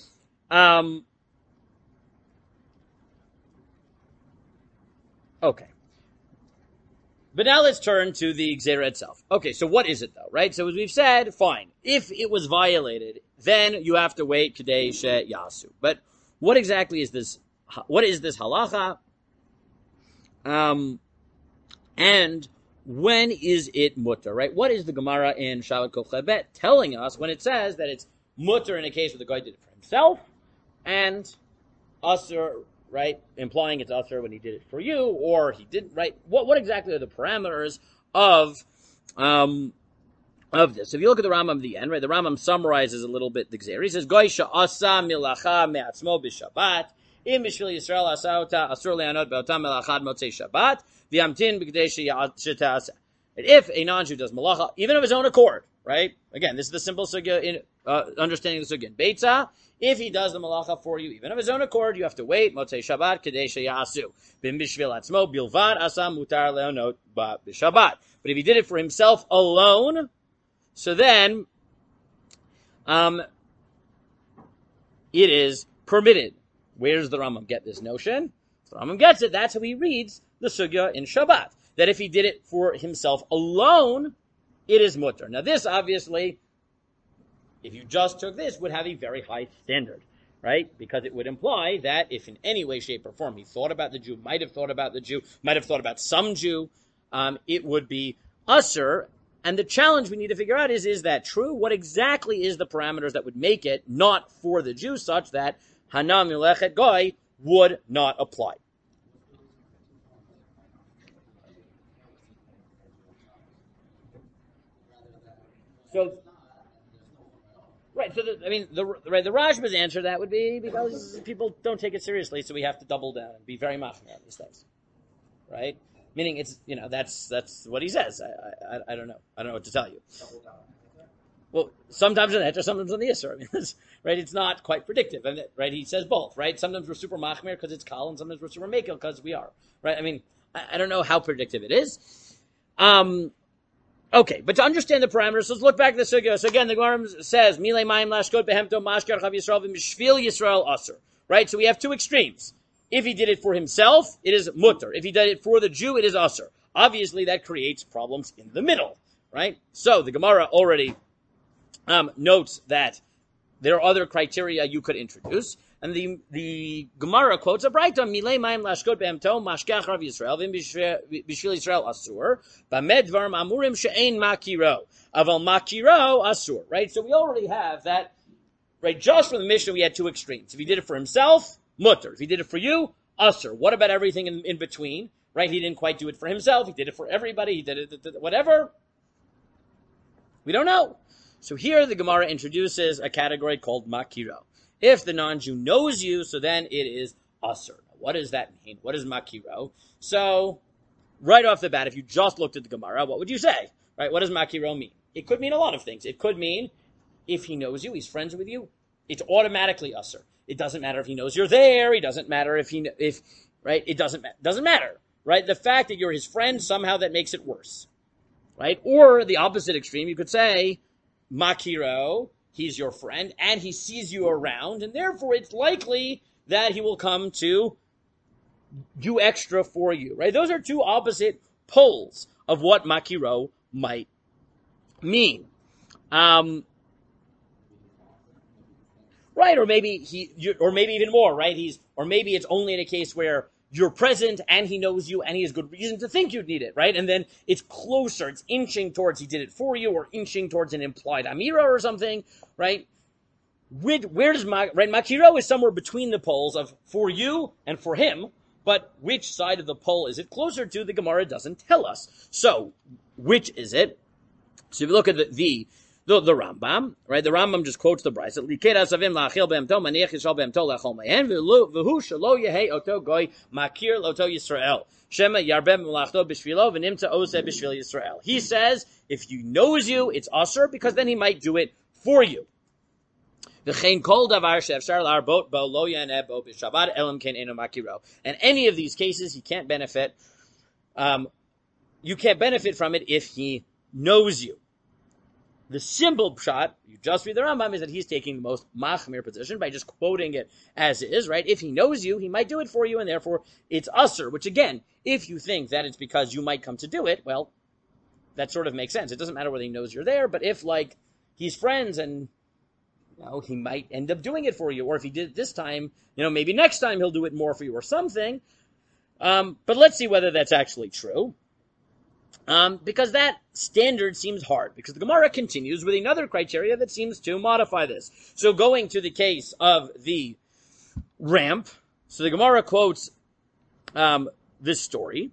Okay. But now let's turn to the Gzera itself. Okay, so what is it though, right? So as we've said, fine. If it was violated, then you have to wait Kadesh Yasu. But what exactly is this? What is this halacha? And when is it mutter, right? What is the Gemara in Shabbat Kuf Chabet telling us when it says that it's mutter in a case where the guy did it for himself and usher, right? Implying it's usher when he did it for you or he didn't, right? What exactly are the parameters of this? If you look at the Rambam at the end, right? The Rambam summarizes a little bit the Gzeir. He says, Goy sha'asa milacha me'atzmo b'Shabbat im b'shvil Yisrael asauta asur le'anot be'otam melachad motzei Shabbat v'yamtin b'kdei she'ta'aseh. If a non-Jew does malacha, even of his own accord, right? Again, this is the simple sugya in understanding the sugya in Beitza. If he does the malacha for you, even of his own accord, you have to wait. Motzei Shabbat k'dei she'yasu bim b'shvil atzmo bilvad asam mutar le'anot b'Shabbat. But if he did it for himself alone, so then it is permitted. Where does the Rambam get this notion? The Rambam gets it. That's how he reads the sugya in Shabbat. That if he did it for himself alone, it is mutter. Now this, obviously, if you just took this, would have a very high standard, right? Because it would imply that if in any way, shape, or form he thought about the Jew, might have thought about the Jew, might have thought about some Jew, it would be usher. And the challenge we need to figure out is that true? What exactly is the parameters that would make it not for the Jew such that Hanam Melechet Goy would not apply? So, right. So, the Rashba's answer to that would be because people don't take it seriously, so we have to double down and be very machmir on these things, right? Meaning, it's that's what he says. I don't know. I don't know what to tell you. Well, sometimes on the sometimes on the Isser. I mean, right? It's not quite predictive, right? He says both, right? Sometimes we're super machmir because it's kal, and sometimes we're super mekel because we are, right? I mean, I don't know how predictive it is. Okay, but to understand the parameters, let's look back at the sugya. So again, the Gemara says, Milei mayim lashkot behemto mashkar chav Yisrael v'mishvil Yisrael aser. Right? So we have two extremes. If he did it for himself, it is mutter. If he did it for the Jew, it is aser. Obviously, that creates problems in the middle, right? So the Gemara already notes that there are other criteria you could introduce. And And the Gemara quotes a Braita, Milei Mayim Lashkot Be'emto, Mashkech Rav Yisrael, Vim Bishvil Yisrael Asur, Bamed Dvarim Amurim She'ein Makiro, Aval Makiro Asur, right? So we already have that, right? Just from the Mishnah, we had two extremes. If he did it for himself, mutter. If he did it for you, asur. What about everything in between, right? He didn't quite do it for himself. He did it for everybody. He did it, whatever. We don't know. So here the Gemara introduces a category called makiro. If the non-Jew knows you, so then it is asur. What does that mean? What is makiro? So right off the bat, if you just looked at the Gemara, what would you say? Right? What does makiro mean? It could mean a lot of things. It could mean if he knows you, he's friends with you, it's automatically asur. It doesn't matter if he knows you're there. It doesn't matter right? It doesn't matter, right? The fact that you're his friend, somehow that makes it worse, right? Or the opposite extreme, you could say, makiro, he's your friend, and he sees you around, and therefore it's likely that he will come to do extra for you, right? Those are two opposite poles of what makiro might mean. Right, or maybe even more, right? Or maybe it's only in a case where you're present and he knows you and he has good reason to think you'd need it, right? And then it's closer, it's inching towards he did it for you, or inching towards an implied amira or something, right? Where does makiro is somewhere between the poles of for you and for him, but which side of the pole is it closer to? The Gemara doesn't tell us. So, which is it? So if you look at the Rambam, right? The Rambam just quotes the Brisa. Likeda savim la'achil be'emto, maniach yishal be'emto la'achol mehen, v'hu shelo yehei oto goy makir l'oto Yisrael. Shema yarbem melachto b'shvilo, v'nimta oseh b'shvil Yisrael. He says, if he knows you, it's asur, because then he might do it for you. V'chein kol davar she'efshar la'arbot bo lo yaneh bo b'shabbat elam ken eno makiro. And any of these cases, he can't benefit. You can't benefit from it if he knows you. The simple pshat, you just read the Rambam, is that he's taking the most machmir position by just quoting it as is, right? If he knows you, he might do it for you, and therefore it's asur, which again, if you think that it's because you might come to do it, well, that sort of makes sense. It doesn't matter whether he knows you're there, but if, like, he's friends and, he might end up doing it for you, or if he did it this time, maybe next time he'll do it more for you or something. But let's see whether that's actually true. Because that standard seems hard, because the Gemara continues with another criteria that seems to modify this. So going to the case of the ramp, so the Gemara quotes this story,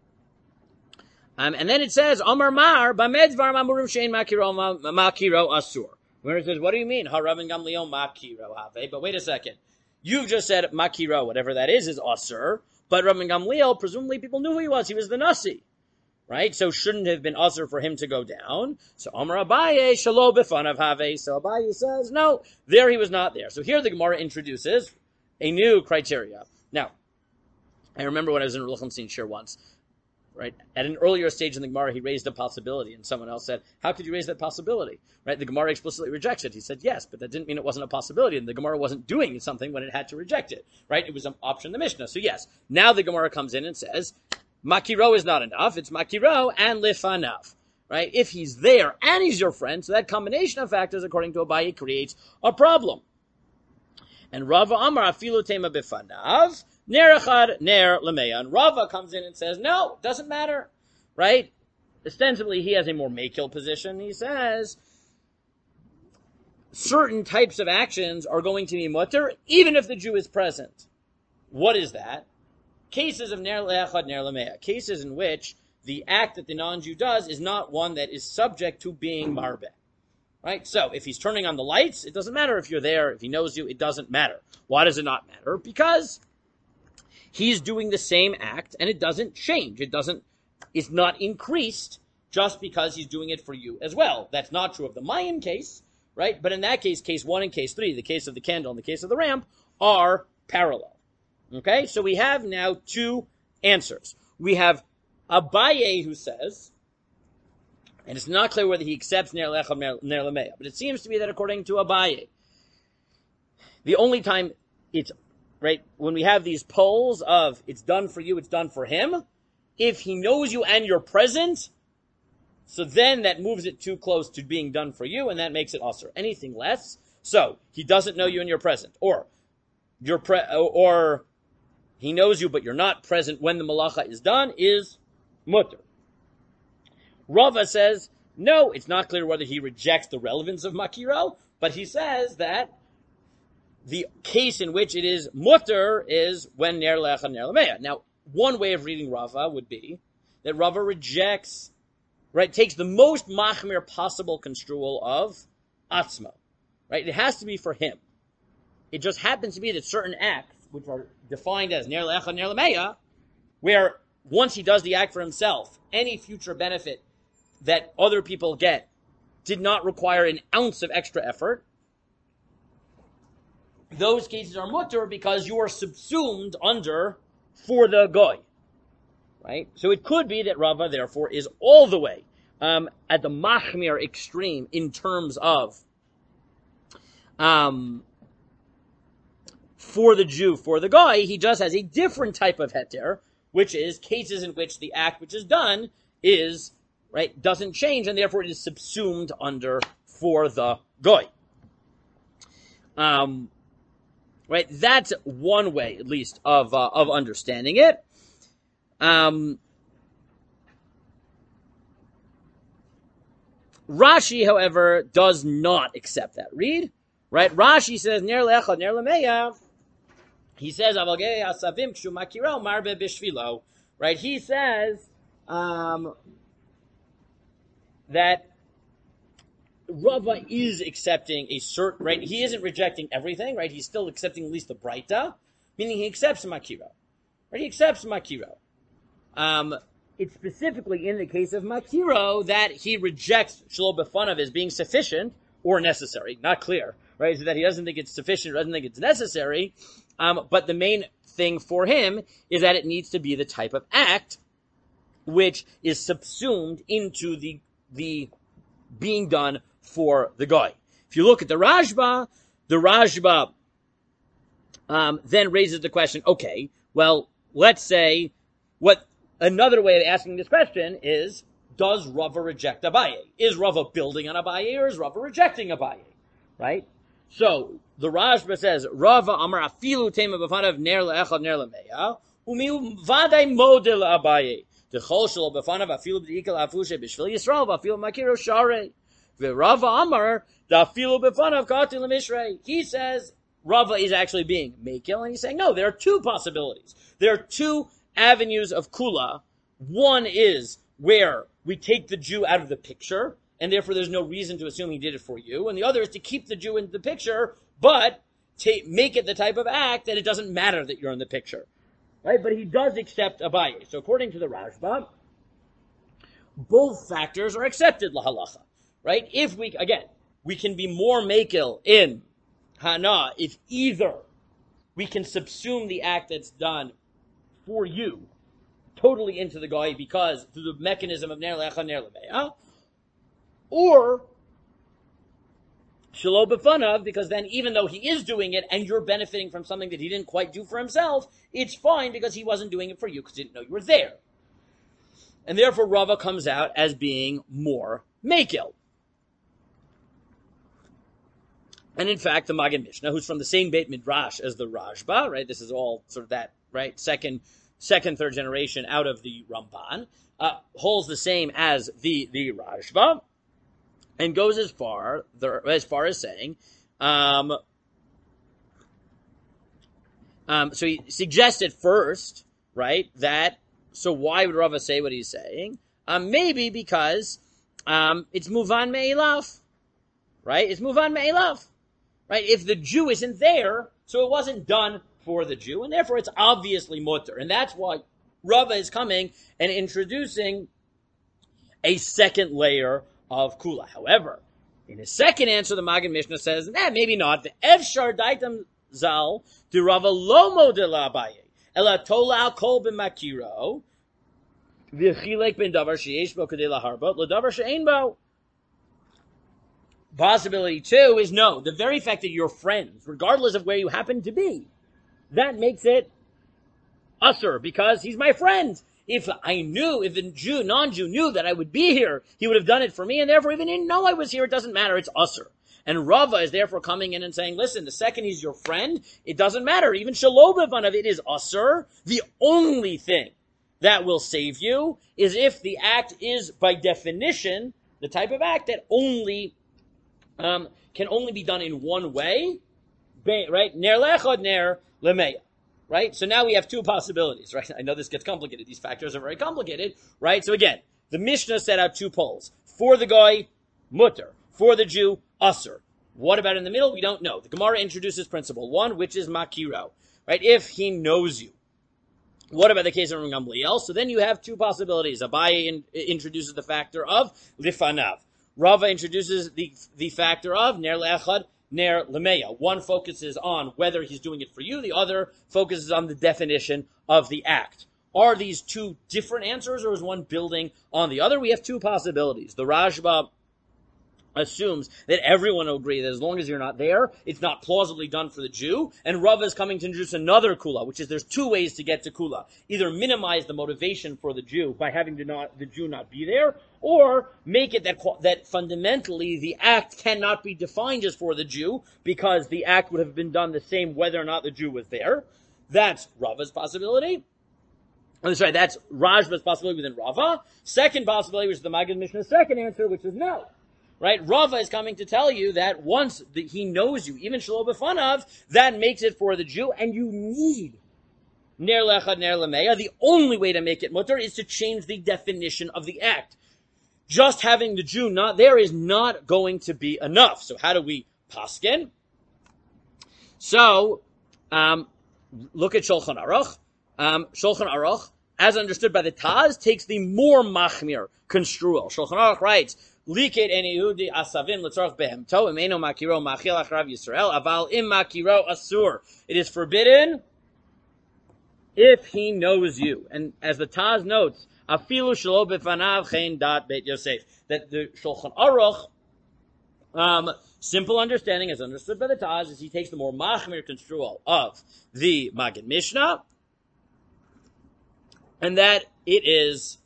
and then it says, Amar Mar, Bamed Dvar Amurim Shein Makiro Asur. Where it says, what do you mean? Harav and Gamliel Makiro Have. But wait a second. You've just said Makiro, whatever that is Asur, but Rav and Gamliel, presumably people knew who he was. He was the Nasi. Right? So shouldn't have been asur for him to go down. So Amar Abaye, Shalo B'fanav Have. So Abaye says, no, there he was not there. So here the Gemara introduces a new criteria. Now, I remember when I was in Ruch HaMsin Shir once, right? At an earlier stage in the Gemara, he raised a possibility, and someone else said, how could you raise that possibility? Right? The Gemara explicitly rejects it. He said, yes, but that didn't mean it wasn't a possibility, and the Gemara wasn't doing something when it had to reject it. Right? It was an option in the Mishnah. So yes, now the Gemara comes in and says, makiro is not enough. It's makiro and lifanav, right? If he's there and he's your friend, so that combination of factors, according to Abaye, creates a problem. And Rava Amar afilu tema bifanav ner echad ner lemeya. And Rava comes in and says, no, it doesn't matter, right? Ostensibly, he has a more makil position. He says certain types of actions are going to be mutter, even if the Jew is present. What is that? Cases of ner le'echad, ner lemeya. Cases in which the act that the non-Jew does is not one that is subject to being marbeh. Right? So, if he's turning on the lights, it doesn't matter if you're there. If he knows you, it doesn't matter. Why does it not matter? Because he's doing the same act, and it doesn't change. It's not increased just because he's doing it for you as well. That's not true of the Mayan case, right? But in that case, case 1 and case 3, the case of the candle and the case of the ramp, are parallel. Okay, so we have now two answers. We have Abaye who says, and it's not clear whether he accepts ner le'echad ner lemeya, but it seems to be that according to Abaye, the only time it's, right, when we have these poles of it's done for you, it's done for him, if he knows you and you're present, so then that moves it too close to being done for you, and that makes it asur. Anything less, so he doesn't know you and you're present, or or he knows you, but you're not present when the malacha is done, is mutter. Rava says, no, it's not clear whether he rejects the relevance of makiro, but he says that the case in which it is mutter is when ner lecha ner lemeya. Now, one way of reading Rava would be that Rava rejects, right, takes the most machmir possible construal of atzma, right? It has to be for him. It just happens to be that certain acts, which are defined as ner lecha ner lemeya, where once he does the act for himself, any future benefit that other people get did not require an ounce of extra effort. Those cases are mutter because you are subsumed under for the goy, right? So it could be that Rava, therefore, is all the way at the machmir extreme in terms of for the Jew, for the goy. He just has a different type of heter, which is cases in which the act which is done is, right, doesn't change, and therefore it is subsumed under for the goy. Right, that's one way, at least, of understanding it. Rashi, however, does not accept that read. Right, Rashi says ner lecha ner lemeya. He says avalgei asavim kshu makiro marbe bishvilo. Right, he says that Rava is accepting a certain, right? He isn't rejecting everything, right? He's still accepting at least the Braita, meaning he accepts Makiro. Right? He accepts Makiro. It's specifically in the case of Makiro that he rejects Shelo B'fanav as being sufficient or necessary. Not clear, right? So that he doesn't think it's sufficient or doesn't think it's necessary. But the main thing for him is that it needs to be the type of act which is subsumed into the being done for the guy. If you look at the Rashba then raises the question, okay, well, let's say, what another way of asking this question is, does Rava reject Abaye? Is Rava building on Abaye or is Rava rejecting Abaye? Right? So, the Rashba says, Rava amar afilu tema b'fanav ner le'echad ner le'meya, u'miu vaday model Abaye. D'chol shelo b'fanav afilu b'dikal afushe b'shvil Yisrael v'afilu makiro sharei. Rava Amar, Dafilu B'fanav Kati L'Mishrei. He says Rava is actually being Mekil, and he's saying, no, there are two possibilities. There are two avenues of Kula. One is where we take the Jew out of the picture, and therefore there's no reason to assume he did it for you. And the other is to keep the Jew in the picture, but make it the type of act that it doesn't matter that you're in the picture. Right? But he does accept Abaye. So according to the Rashba, both factors are accepted lahalacha. Right? If we can be more makil in Hana if either we can subsume the act that's done for you totally into the goy because through the mechanism of ner lecha ner lemeya, or shelo b'fanav, because then even though he is doing it and you're benefiting from something that he didn't quite do for himself, it's fine because he wasn't doing it for you because he didn't know you were there. And therefore Rava comes out as being more makil. And in fact, the Magen Mishnah, who's from the same Beit Midrash as the Rashba, right? This is all sort of that, right? Second, third generation out of the Ramban, holds the same as the Rashba, and goes as far as saying, so he suggested first, right, that, so why would Rava say what he's saying? Maybe because, it's Muvan Me'ilaf, right? It's Muvan Me'ilaf. Right? If the Jew isn't there, so it wasn't done for the Jew, and therefore it's obviously mutter. And that's why Rava is coming and introducing a second layer of kula. However, in his second answer, the Magen Mishnah says, maybe not. The Efshar Daitam Zal to Rava Lomo de la Abaye. Ela Tola al Kol b'makiro. V'chilek ben davar sheyesh bo kadei laharbot. L'davar she'ein bo. Possibility two is no. The very fact that you're friends, regardless of where you happen to be, that makes it usher because he's my friend. If the non-Jew knew that I would be here, he would have done it for me, and therefore even he didn't know I was here, it doesn't matter, it's usher. And Rava is therefore coming in and saying, listen, the second he's your friend, it doesn't matter. Even Shalom B'fanav, it is Asur. The only thing that will save you is if the act is, by definition, the type of act that only can only be done in one way, right? Ner lechad, ner lemeya. Right? So now we have two possibilities, right? I know this gets complicated. These factors are very complicated, right? So again, the Mishnah set out two poles. For the goy, mutter. For the Jew, asur. What about in the middle? We don't know. The Gemara introduces principle one, which is makiro, right? If he knows you. What about the case of Gamliel? So then you have two possibilities. Abaye introduces the factor of lifanav. Rava introduces the factor of ner le'echad, ner lemeya. One focuses on whether he's doing it for you. The other focuses on the definition of the act. Are these two different answers, or is one building on the other? We have two possibilities. The Rashba assumes that everyone will agree that as long as you're not there, it's not plausibly done for the Jew. And Rava is coming to introduce another kula, which is there's two ways to get to kula. Either minimize the motivation for the Jew by having the Jew not be there, or make it that fundamentally the act cannot be defined as for the Jew, because the act would have been done the same whether or not the Jew was there. That's Rava's possibility. That's Rashba's possibility within Rava. Second possibility, which is the Maggid Mishnah's second answer, which is no. Right? Rava is coming to tell you that once he knows you, even Shalom B'fanav, that makes it for the Jew, and you need ner lechad, ner lemeya. The only way to make it mutter is to change the definition of the act. Just having the Jew not there is not going to be enough. So how do we paskin? So, look at Shulchan Aruch. Shulchan Aruch, as understood by the Taz, takes the more machmir construal. Shulchan Aruch writes, Liket en Yehudi asavim letzorach behemto imeno makiro machil achrav Yisrael aval im makiro asur. It is forbidden if he knows you. And as the Taz notes, afilu shelo befanav chen dat beit Yosef. That the Shulchan Aruch, simple understanding as understood by the Taz, is he takes the more machmir construal of the Maggid Mishnah, and that it is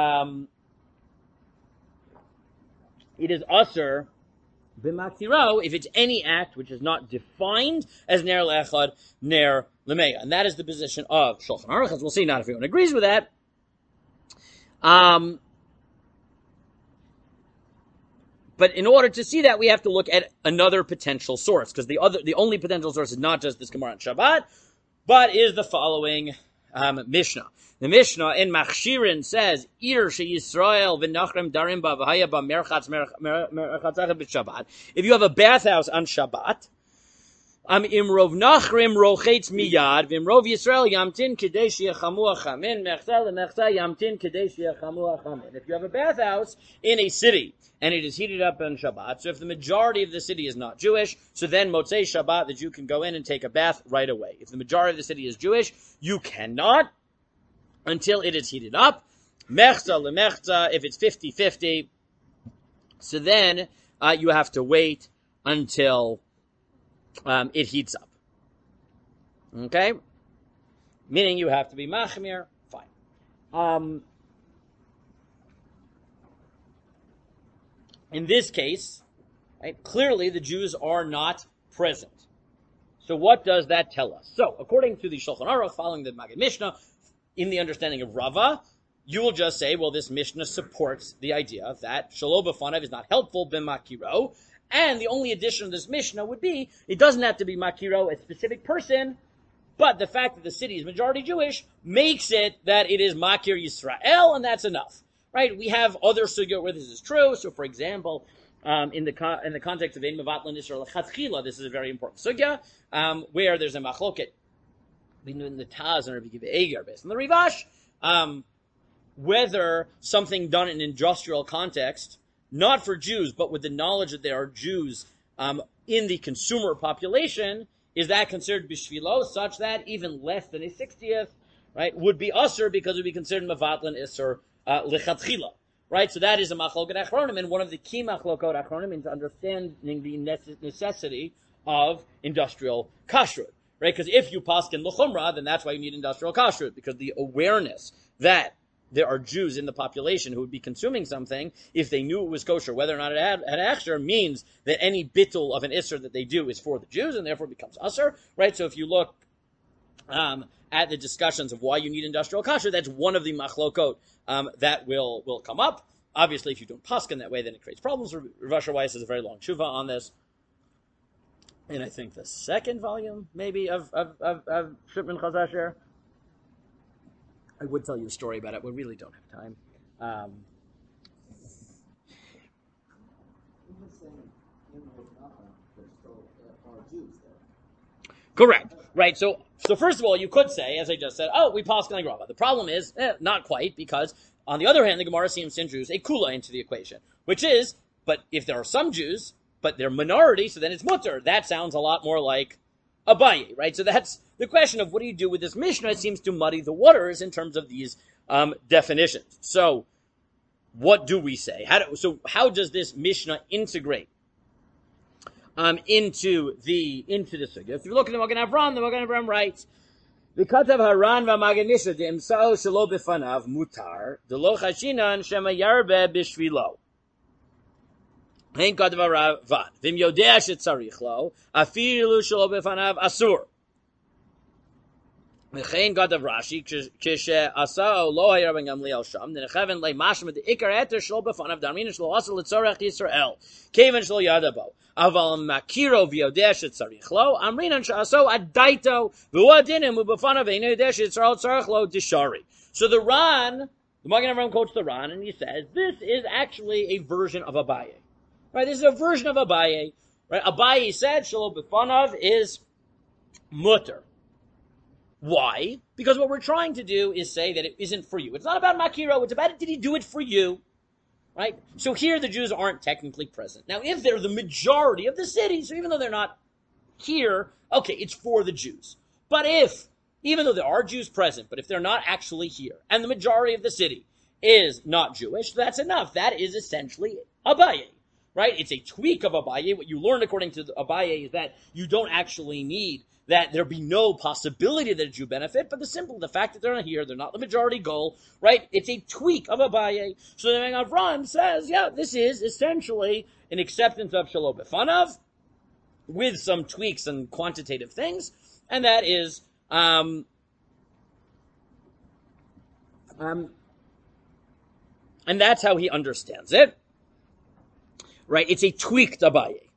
asur b'makiro if it's any act which is not defined as ner le'echad, ner lemeya. And that is the position of Shulchan Aruch, as we'll see. Not everyone agrees with that. But in order to see that, we have to look at another potential source, because the only potential source is not just this Gemara on Shabbat, but is the following Mishnah. The Mishnah in Machshirin says, Ir she Yisrael v'nachrim darim ba v'haya ba merchatz b'Shabbat. If you have a bathhouse on Shabbat, imrov nachrim rochetz miyad, v'imrov Yisrael yamtin kedei sheyachamu achamin, mechza lemechza yamtin kedei sheyachamu achamin. If you have a bathhouse in a city, and it is heated up on Shabbat, so if the majority of the city is not Jewish, so then Motzei Shabbat, the Jew can go in and take a bath right away. If the majority of the city is Jewish, you cannot until it is heated up. Mechza lemechza, if it's 50-50, so then you have to wait until it heats up. Okay? Meaning you have to be machmir. Fine. In this case, right, clearly the Jews are not present. So what does that tell us? So, according to the Shulchan Aruch, following the Maggid Mishnah, in the understanding of Rava, you will just say, well, this Mishnah supports the idea that Shalom B'fanav is not helpful b'makiro, and the only addition of this Mishnah would be, it doesn't have to be makiro, a specific person, but the fact that the city is majority Jewish makes it that it is makir Yisrael, and that's enough. Right? We have other sugya where this is true. So, for example, in the context of Ein Mevatlan Yisrael L'Chatchila, this is a very important sugya, where there's a machloket between the Taz and Rabbi Akiva Eiger based on the Rivash, whether something done in an industrial context, not for Jews, but with the knowledge that there are Jews in the consumer population, is that considered bishvilo, such that even less than a 60th, right, would be usur, because it would be considered Mevatlan Isur L'Chatchila, right? So that is a machlokot achronim, and one of the key machlokot achronim is understanding the necessity of industrial kashrut, right? Because if you paskin l'chumra, then that's why you need industrial kashrut, because the awareness that there are Jews in the population who would be consuming something if they knew it was kosher, whether or not it had hechsher, means that any bittul of an isser that they do is for the Jews and therefore becomes usser, right? So if you look at the discussions of why you need industrial kosher, that's one of the machlokot that will come up. Obviously, if you don't paskin that way, then it creates problems. Rav Asher Weiss has a very long tshuva on this. And I think the second volume, maybe, of Shipman Chazasher. I would tell you a story about it. We really don't have time. Correct. Right. So first of all, you could say, as I just said, we paskin like Rava. The problem is, not quite, because on the other hand, the Gemara seems to introduce a kula into the equation, which is, but if there are some Jews, but they're minority, so then it's mutter. That sounds a lot more like Abaye, right? So that's the question of what do you do with this Mishnah. It seems to muddy the waters in terms of these definitions. So what do we say? How does this Mishnah integrate into the sugya? If you look at the Magen Avraham writes, "V'katav Haran v'Maganisha de'imsao shelo b'fanav mutar delo chashinan shema yarbe b'shvilo." Hein katav Ravad v'im yodea shetzarich lo afilu shelo b'fanav asur. V'chein katav Rashi kishe asao lo hayar ben Gamliel sham denechaven le'mashma de'ikar eter shelo b'fanav darmina shelo asal l'tzorech Yisrael keven shelo yadabo. Aval makiro v'yodea shetzarich lo amrinan she'aso adaito v'uadinim u'b'fanav einu yodea shetzarich tzarich lo dishari. So the Magen Avraham quotes the Ran, and he says this is actually a version of Abaye. Right, this is a version of Abaye. Right, Abaye said shelo b'fanav is mutter. Why? Because what we're trying to do is say that it isn't for you. It's not about makiro. It's about did he do it for you? Right? So here the Jews aren't technically present. Now, if they're the majority of the city, so even though they're not here, okay, it's for the Jews. But even though there are Jews present, but if they're not actually here, and the majority of the city is not Jewish, that's enough. That is essentially Abaye. Right? It's a tweak of Abaye. What you learn according to Abaye is that you don't actually need that there be no possibility that a Jew benefit, but the fact that they're not here, they're not the majority goal, right? It's a tweak of Abaye. So the Magen Avraham says, this is essentially an acceptance of shelo b'fanav with some tweaks and quantitative things, and that is, and that's how he understands it. Right? It's a tweaked Abaye.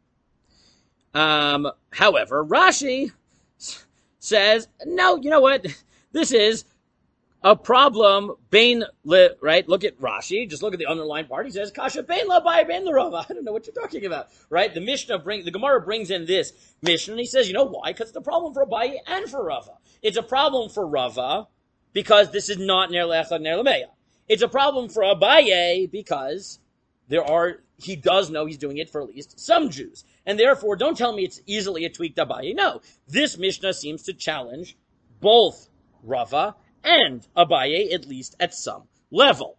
However, Rashi says, no, you know what? This is a problem, right? Look at Rashi. Just look at the underlined part. He says, Kasha bein l'Abaye bein l'Rava. I don't know what you're talking about, right? The Gemara brings in this Mishnah, and he says, you know why? Because it's a problem for Abaye and for Rava. It's a problem for Rava because this is not ner le'echad ner l'meya. It's a problem for Abaye because he does know he's doing it for at least some Jews. And therefore, don't tell me it's easily a tweaked Abaye. No, this Mishnah seems to challenge both Rava and Abaye, at least at some level.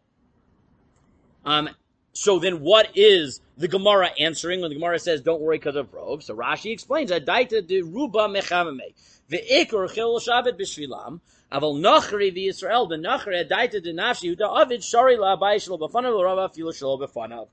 So then what is the Gemara answering when the Gemara says, don't worry because of Rov? So Rashi explains, Adaita de ruba mechamame, ve'ikor chil shavet b'shvilam, aval nachri v'Yisrael, the nachri adaita de nafshi, uda avid shari la'abaye shelo b'fanav l'Rava filo shelo b'fanav.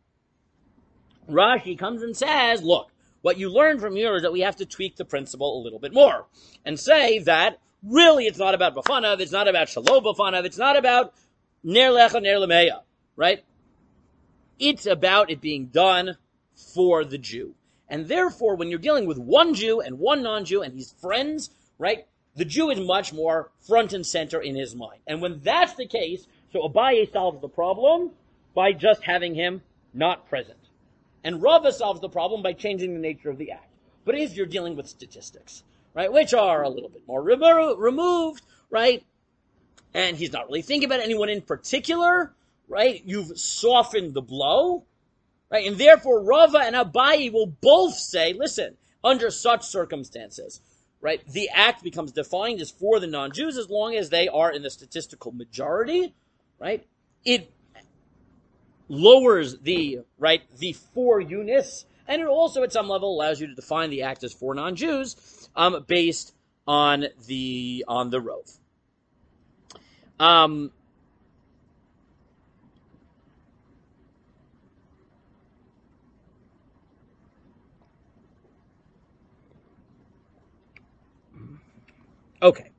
Rashi comes and says, look, what you learn from here is that we have to tweak the principle a little bit more and say that really it's not about b'fanav, it's not about shelo b'fanav, it's not about ner lecha ner l'meya, right? It's about it being done for the Jew. And therefore, when you're dealing with one Jew and one non-Jew and he's friends, right, the Jew is much more front and center in his mind. And when that's the case, so Abaye solves the problem by just having him not present. And Rava solves the problem by changing the nature of the act. But if you're dealing with statistics, right, which are a little bit more removed, right, and he's not really thinking about anyone in particular, right, you've softened the blow, right, and therefore Rava and Abaye will both say, listen, under such circumstances, right, the act becomes defined as for the non-Jews as long as they are in the statistical majority, right, it lowers the for units, and it also at some level allows you to define the act as for non-Jews, based on the rov. Okay.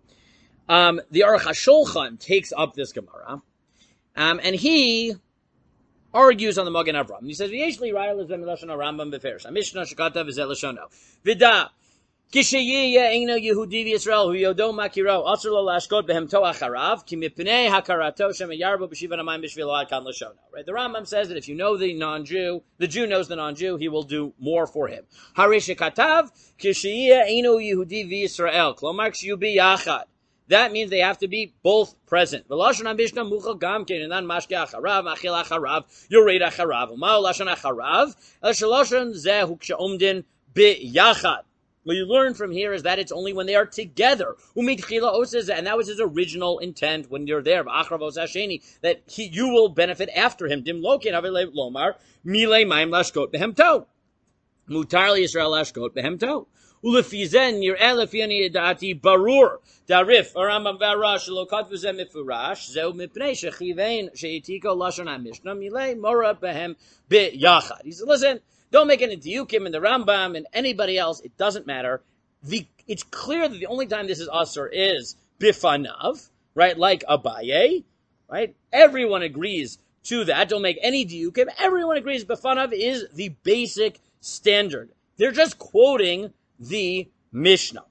The Aruch HaShulchan takes up this Gemara, and he argues on the Magen Avram. He says, "V'yeshli raya lezem lashon Rambam beferish. Mishnah shekatav v'zeh lashono. V'da kishayiyeh eino Yehudi v'Yisrael hu yodo makiro asur lo lashkot behemto acharav ki mipnei hakarato shem yarbo b'shivan amayim b'shvilo ad kan lashono." Right? The Rambam says that if you know the non-Jew, the Jew knows the non-Jew, he will do more for him. Harish shekatav kishayiyeh eino Yehudi v'Yisrael. Klomar kshiyu biyachad. That means they have to be both present. V'lashon ha-mishnah muchal gam ke'enan mashke acharav, machil acharav, yored acharav, u'ma'u lashon acharav, el shalashon zeh hu k'she'omdin b'yachad. What you learn from here is that it's only when they are together. U'mitchila oseh, and that was his original intent when you're there. V'achrav oseh hasheni, that you will benefit after him. Dim loken avilei lomar, milei mayim lashkot behemto. Mutar li-Yisrael lashkot behemto. Ulefizen your elefiani dati barur darif Rambam v'Arash lo katvu ze mifurash zeu mipnei shechivein sheitiko lashon ha-mishnah milei mora behem biyachad. He said, listen, don't make any diukim in the Rambam and anybody else. It doesn't matter. It's clear that the only time this is asur is bifanav, right? Like Abaye, right? Everyone agrees to that. Don't make any diukim. Everyone agrees bifanav is the basic standard. They're just quoting the Mishnah.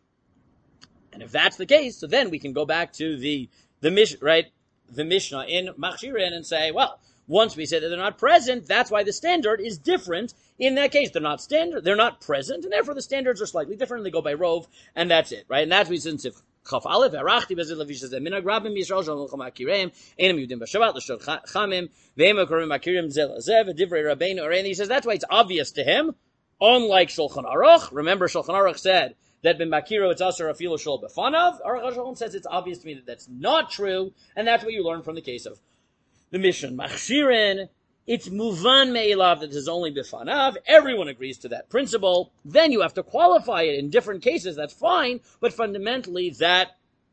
And if that's the case, so then we can go back to the Mishnah, right? The Mishnah in Machshirin and say, well, once we say that they're not present, that's why the standard is different. In that case, they're not present, and therefore the standards are slightly different, and they go by rove, and that's it, right? And that's what since if Chaf Aleph, Arachti Bezil Levish says, Minag Rabbim Yisrael Shalom Chom Akireim, Einam Yudim B'Shabbat, L'Shod Chamim, Ve'ema Korim Akirim Zel Azev, Divrei Rabbeinu, and he says that's why it's obvious to him. Unlike Shulchan Aruch, remember Shulchan Aruch said that ben Makiro it's asur afilu shol befanav. Aruch HaShulchan says it's obvious to me that that's not true, and that's what you learn from the case of the Mishnah Machshirin. It's muvan me'ilav that is only befanav. Everyone agrees to that principle. Then you have to qualify it in different cases. That's fine, but fundamentally that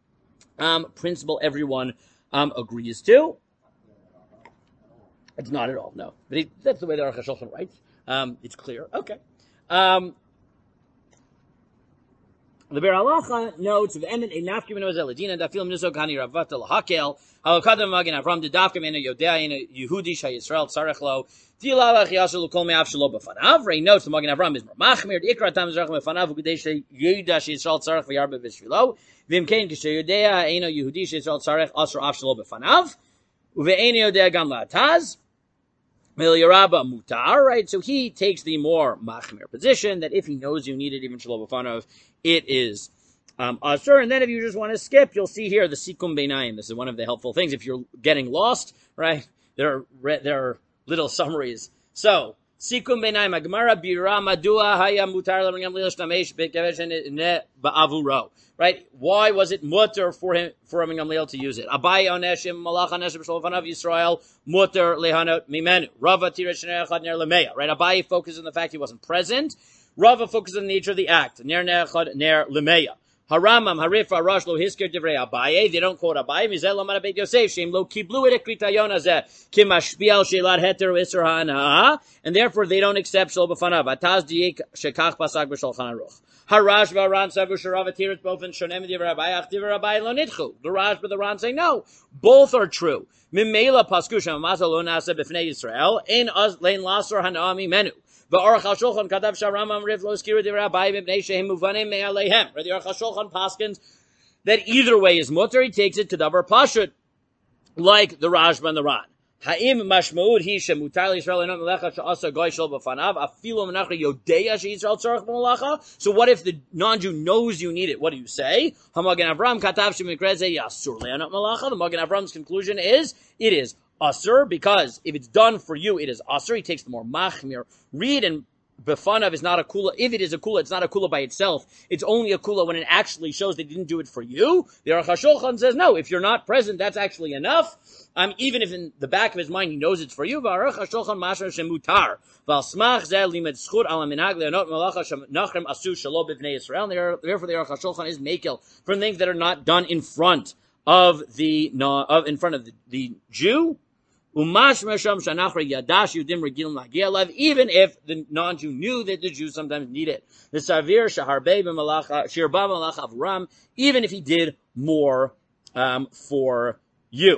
principle everyone agrees to. It's not at all, no. But that's the way the Aruch HaShulchan writes. It's clear. Okay. The Be'er Halacha notes of Emet a nafki mino zeladina dafilim nusok hani ravata lahakel halakadam magen Avram dedavka mena yodea ina Yehudi shayisrael tzarech tilalach yasul kol me'av shelo b'fanav. Ray notes the magen Avram is more machmir ikra tam zerach b'fanav u'kedei sheyuda shayisrael tzarech v'yarba v'shvilo v'im kein k'sheyodea ina Yehudi shayisrael tzarech asur av shelo b'fanav uve'ein yodea gam la'ataz. Milyaraba mutar, right? So he takes the more machmir position that if he knows you need it, even shelo b'fanav, it is asur. And then if you just want to skip, you'll see here the sikum beinayim. This is one of the helpful things. If you're getting lost, right? There are little summaries. So sikum beinayim agmara bira madua haya mutar l'ringam l'shtamesh b'kevesh ne ba'avuro. Right? Why was it mutter for him Gamliel to use it? Abai oneshim malach oneshim shel b'fanav Yisrael mutter lehanot mimenu. Rava tiresh ner echad ner lemeya. Right? Abai focuses on the fact he wasn't present. Rava focuses on the nature of the act. Ner echad ner lemeya. Haramam harif arash lo hisker divrei Abaye. They don't quote Abaye. Mizel lo marabet Yosef shem lo kiblu et kritayon hazeh ki mashpial shelat heter u'isur ha'anah, and therefore they don't accept shel b'fanav. Ataz diik shekach pasak b'Shulchan Aruch. Harash v'Aran savu sharav atirit bofen shonem divrei Abaye ach divrei Abaye lo nitchu. The Rash but the Ran say no. Both are true. Mimela pasku shemamasa lo nasa b'fnei Yisrael ein lein lasor hana'ami menu. The Aruch HaShulchan katav sharamam riv lo skiru divrei Abaye mipnei shehem muvanim me'aleihem. The Aruch HaShulchan paskins that either way is mutter. He takes it to davar pashut, like the Rashba and the Ran. Ha'im mashmaud hi shemutar l'Yisrael enot melecha she'asa goy shel b'fanav afilu menachri yodeya she'Yisrael tzarech b'melacha. So what if the non-Jew knows you need it? What do you say? Hamagen Avram katav shemikreze yasur le'enot melacha. The Magen Avram's conclusion is it is asur, because if it's done for you, it is asur. He takes the more machmir read, and b'fanav is not a kula. If it is a kula, it's not a kula by itself. It's only a kula when it actually shows they didn't do it for you. The Aruch HaShulchan says, no, if you're not present, that's actually enough. Even if in the back of his mind he knows it's for you. V'Aruch HaShulchan mashar shemutar. V'alsmach zeh limed zchut al minhag le'anot melacha shenachrem asu shelo b'vnei Yisrael. Therefore, the Aruch HaShulchan is makel from things that are not done in front of the Jew. Even if the non-Jew knew that the Jews sometimes need it. Even if he did more for you.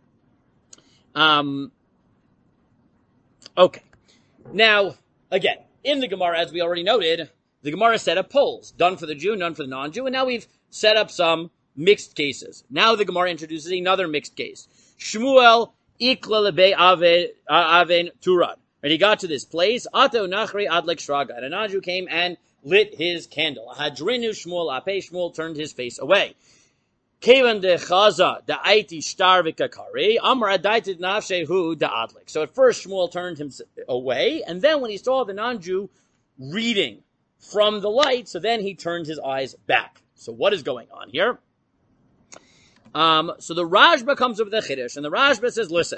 Okay. Now, again, in the Gemara, as we already noted, the Gemara set up polls, done for the Jew, none for the non-Jew, and now we've set up some mixed cases. Now the Gemara introduces another mixed case. Shmuel ikla lebe aven turad. And he got to this place, ato nachri adlek shraga, and a non-Jew came and lit his candle. Hadrinu Shmuel ape, Shmuel turned his face away. Kevan de chaza da aiti shtar v'kakari amar adaitit nafshehu da adlik. So at first Shmuel turned him away, and then when he saw the non-Jew reading from the light, so then he turned his eyes back. So what is going on here? So the Rashba comes up with a chiddush, and the Rashba says, listen,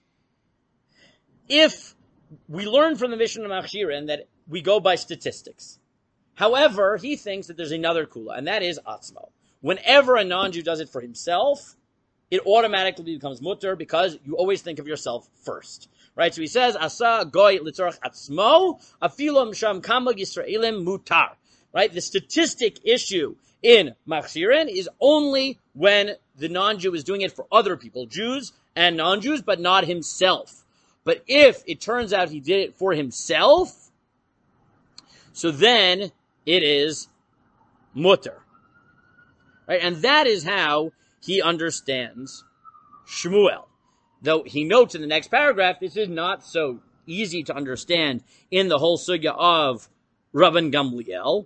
if we learn from the Mishnah Machshirin that we go by statistics, however, he thinks that there's another kula, and that is atzmo. Whenever a non-Jew does it for himself, it automatically becomes mutter because you always think of yourself first. Right? So he says, Asa goy litzorach atzmo, afilom sham kama Yisraelim mutar. Right? The statistic issue in Machshirin is only when the non-Jew is doing it for other people, Jews and non-Jews, but not himself. But if it turns out he did it for himself, so then it is mutter. Right? And that is how he understands Shmuel. Though he notes in the next paragraph, this is not so easy to understand in the whole sugya of Rabban Gamliel.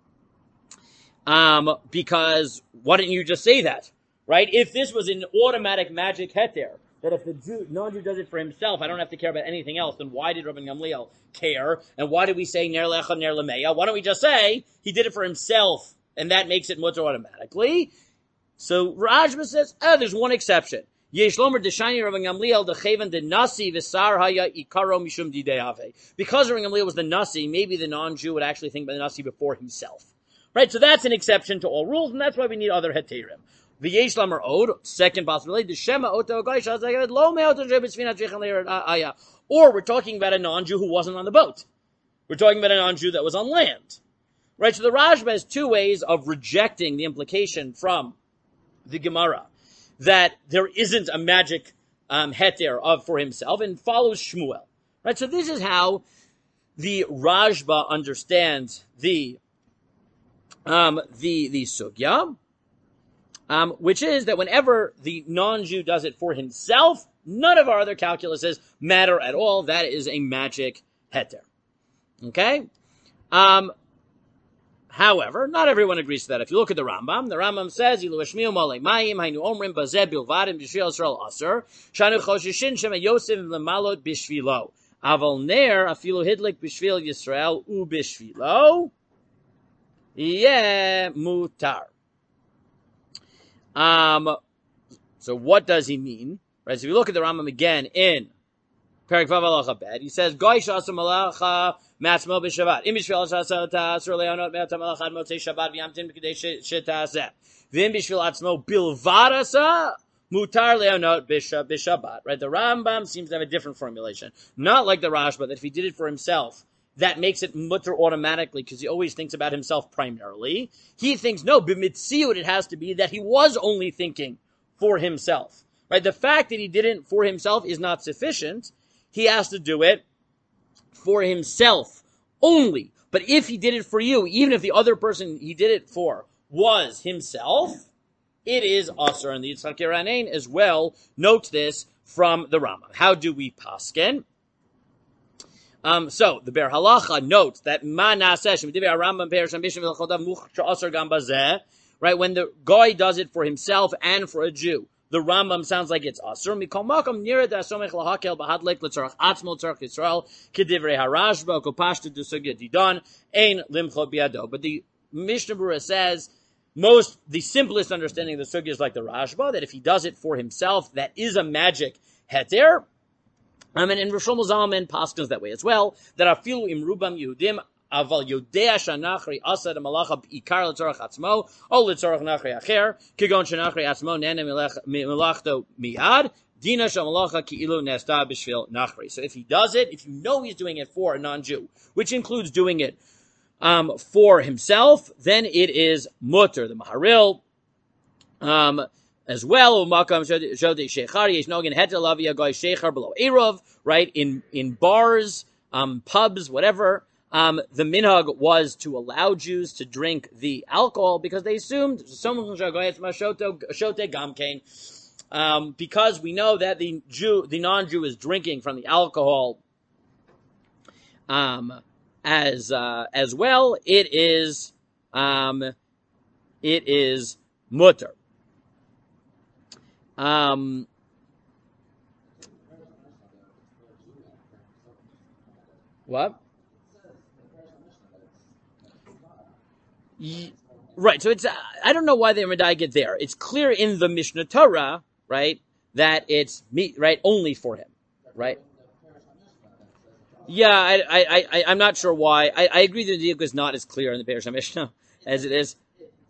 Because why didn't you just say that? Right? If this was an automatic magic heter, that if the non-Jew does it for himself, I don't have to care about anything else, then why did Rabban Gamliel care? And why did we say ner lecha, ner lemeya? Why don't we just say he did it for himself, and that makes it mutter automatically? So Rashba says, there's one exception. Yesh lomer deshani Rabban Gamliel decheven de nasi v'sar haya ikaro mishum dideave. Because Rabban Gamliel was the nasi, maybe the non-Jew would actually think about the nasi before himself. Right, so that's an exception to all rules, and that's why we need other heterim. V'yesh lamer od, second possibility, d'shema oto goy shazaged lo me'oto jebesvina trechan le'aya. Or we're talking about a non-Jew who wasn't on the boat. We're talking about a non-Jew that was on land. Right, so the Rashba has two ways of rejecting the implication from the Gemara that there isn't a magic heter of for himself, and follows Shmuel. Right, so this is how the Rashba understands the sugya, which is that whenever the non-Jew does it for himself, none of our other calculuses matter at all. That is a magic heter. Okay? However, not everyone agrees to that. If you look at the Rambam says, Ilu Hashmiu Malei Mayim, Hainu Omrim Bazeh Bilvadim B'Shvil Yisrael Aser, Shanu Choshishin Shema Yosef Lemalot B'Shvilo. Aval Ner Afilu Hidlik B'Shvil Yisrael U B'Shvilo. Yeah, mutar. So what does he mean? Right, so if you look at the Rambam again in Perek Vav Halacha Bet, he says, Goy shasa malacha matzmo b'shabbat. Im b'shvil shasa ta'asur leonot me'ata malachad motzei shabbat v'yamtin b'kidei shetaseh. V'im b'shvil atzmo bilvadasa mutar leonot b'shabbat. Right, the Rambam seems to have a different formulation. Not like the Rashba, that if he did it for himself, that makes it mutter automatically because he always thinks about himself primarily. He thinks, no, b'mitziut it has to be that he was only thinking for himself. Right? The fact that he didn't for himself is not sufficient. He has to do it for himself only. But if he did it for you, even if the other person he did it for was himself, it is asur. And the Yitzchak Yeranein as well notes this from the Rambam. How do we pasken? So the Ber Halacha notes that right, when the guy does it for himself and for a Jew, the Rambam sounds like it's asur. But the Mishnah Berurah says the simplest understanding of the sugya is like the Rashba, that if he does it for himself, that is a magic heter. And Rosh Shlomo Zalman paskins that way as well, that afilu im rubam Yehudim aval yodea shanachri asa de malacha ikar l'tzorach atzmo, o l'tzorach nachri acher, kigon shanachri atzmo nene milachto miad, Dina shamalacha ki'ilu nesta b'shvil nachri. So if he does it, if you know he's doing it for a non-Jew, which includes doing it for himself, then it is mutter. The Maharil as well, right? In bars, pubs, whatever. The minhag was to allow Jews to drink the alcohol because they assumed because we know that the non-Jew is drinking from the alcohol as well. It is mutter. What? Right. So it's I don't know why the Ramadai get there. It's clear in the Mishnah Torah, right, that it's right only for him, right? Yeah, I'm not sure why. I agree that the diuk is not as clear in the Perush Mishnah as it is.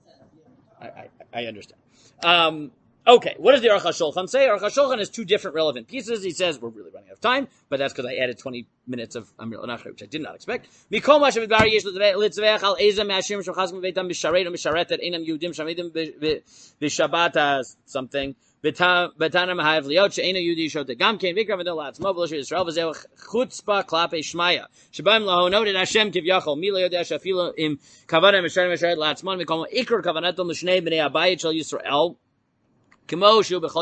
I understand. Okay, what does the Aruch HaShulchan say? Aruch HaShulchan has two different relevant pieces. He says, we're really running out of time, but that's because I added 20 minutes of Amir Nachri, which I did not expect. Mikol ma shevidbar yesh litzvech al eza me'ashim shechazim b'veitam b'sharet u'misharetet einam Yehudim shamidim b'shabbat something. B'tana mahayev liot she'ena Yehudi shot gam kein vikra v'no la'atzmo v'lo she'Yisrael v'zeh chutzpah klapei shmaya shebaim lahonot et Hashem kivyachol mi lo yodeh she'afilo im kavana misharet la'atzmon mikol ikar kavanatom l'shnei b'nei abayit shel Yisrael. One place there,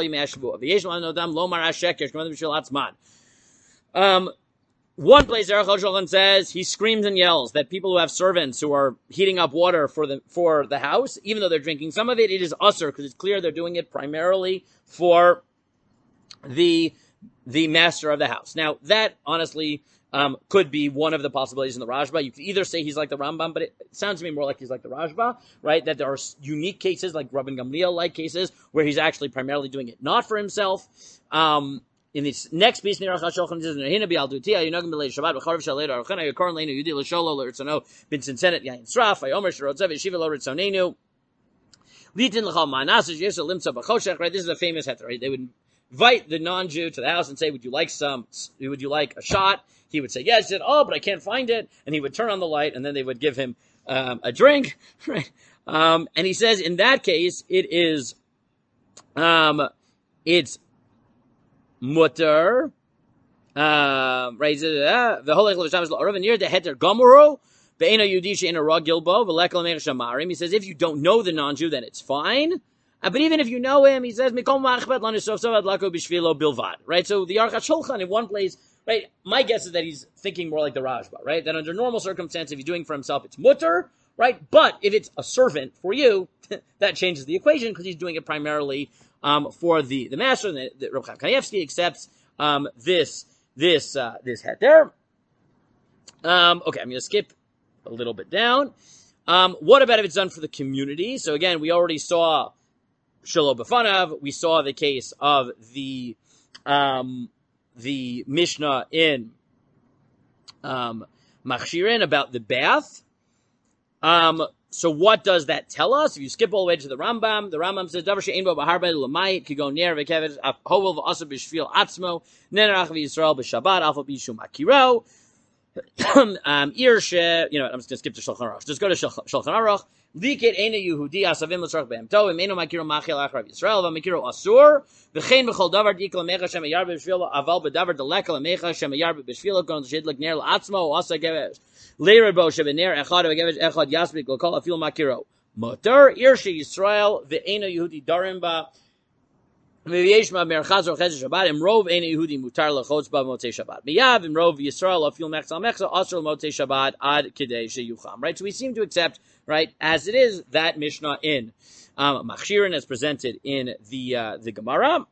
Chosholchan says, he screams and yells that people who have servants who are heating up water for the house, even though they're drinking some of it, it is usher, because it's clear they're doing it primarily for the master of the house. Now, that, honestly, could be one of the possibilities in the Rashba. You could either say he's like the Rambam, but it sounds to me more like he's like the Rashba, right? That there are unique cases, like Rabban Gamliel-like cases, where he's actually primarily doing it not for himself. In this next piece, Nirach HaShulchan says, "Nehina bi'aldutia, yinogim b'leil Shabbat b'charv shalei aruchana yakorn leinu yudi l'sholo l'ritzono bin tzinsenet yain sraf ayomer shirotzev yeshiva lo ritzonenu litin l'chal ma'anas yesha limtza b'choshech." Right, this is a famous heter. Right? They would invite the non-Jew to the house and say, "Would you like a shot?" He would say, yes. He said, oh, but I can't find it. And he would turn on the light, and then they would give him a drink. Right? And he says, in that case, it's mutter. Right? The whole near the heter gomoro. He says, if you don't know the non-Jew, then it's fine. But even if you know him, he says, right? So the Aruch HaShulchan in one place, right? My guess is that he's thinking more like the Rashba, right? That under normal circumstances, if he's doing for himself, it's mutter, right? But if it's a servant for you, that changes the equation because he's doing it primarily for the master. And the Reb Chaim Kanievsky accepts this heter. Okay, I'm going to skip a little bit down. What about if it's done for the community? So again, we already saw Shelo B'fanav. We saw the case of the Mishnah in Machshirin about the bath. So what does that tell us? If you skip all the way to the Rambam says, Davar she'ein bo b'harbei l'mayit kigon ner v'kevet hovel v'asa b'shvil atzmo nenarach v'Yisrael b'Shabbat alfa b'shum akiro. I'm just going to skip to Shulchan Aruch. Just go to Shulchan Aruch. Likit eina Yehudi asavim l'tzarach be'emto imenu makiro machil achrav Yisrael v'makiro asur v'chein v'chol davar dikol mecha shem yarbe b'shvilo aval b'davar delekol mecha shem yarbe b'shvilo kon shidlik ner l'atzmo o asa gevesh leir bo shebener echad v'gevesh echad yasbik l'kol afil makiro motor irshe Yisrael v'eina Yehudi darim ba v'yeshma merchaz or chesed Shabbat imrov eina Yehudi mutar l'chotz ba motzei Shabbat miyav imrov Yisrael afil mechzal mechza asur motzei Shabbat ad kidei sheyucham. Right, so we seem to accept, right, as it is, that Mishnah in Machshirin as presented in the Gemara.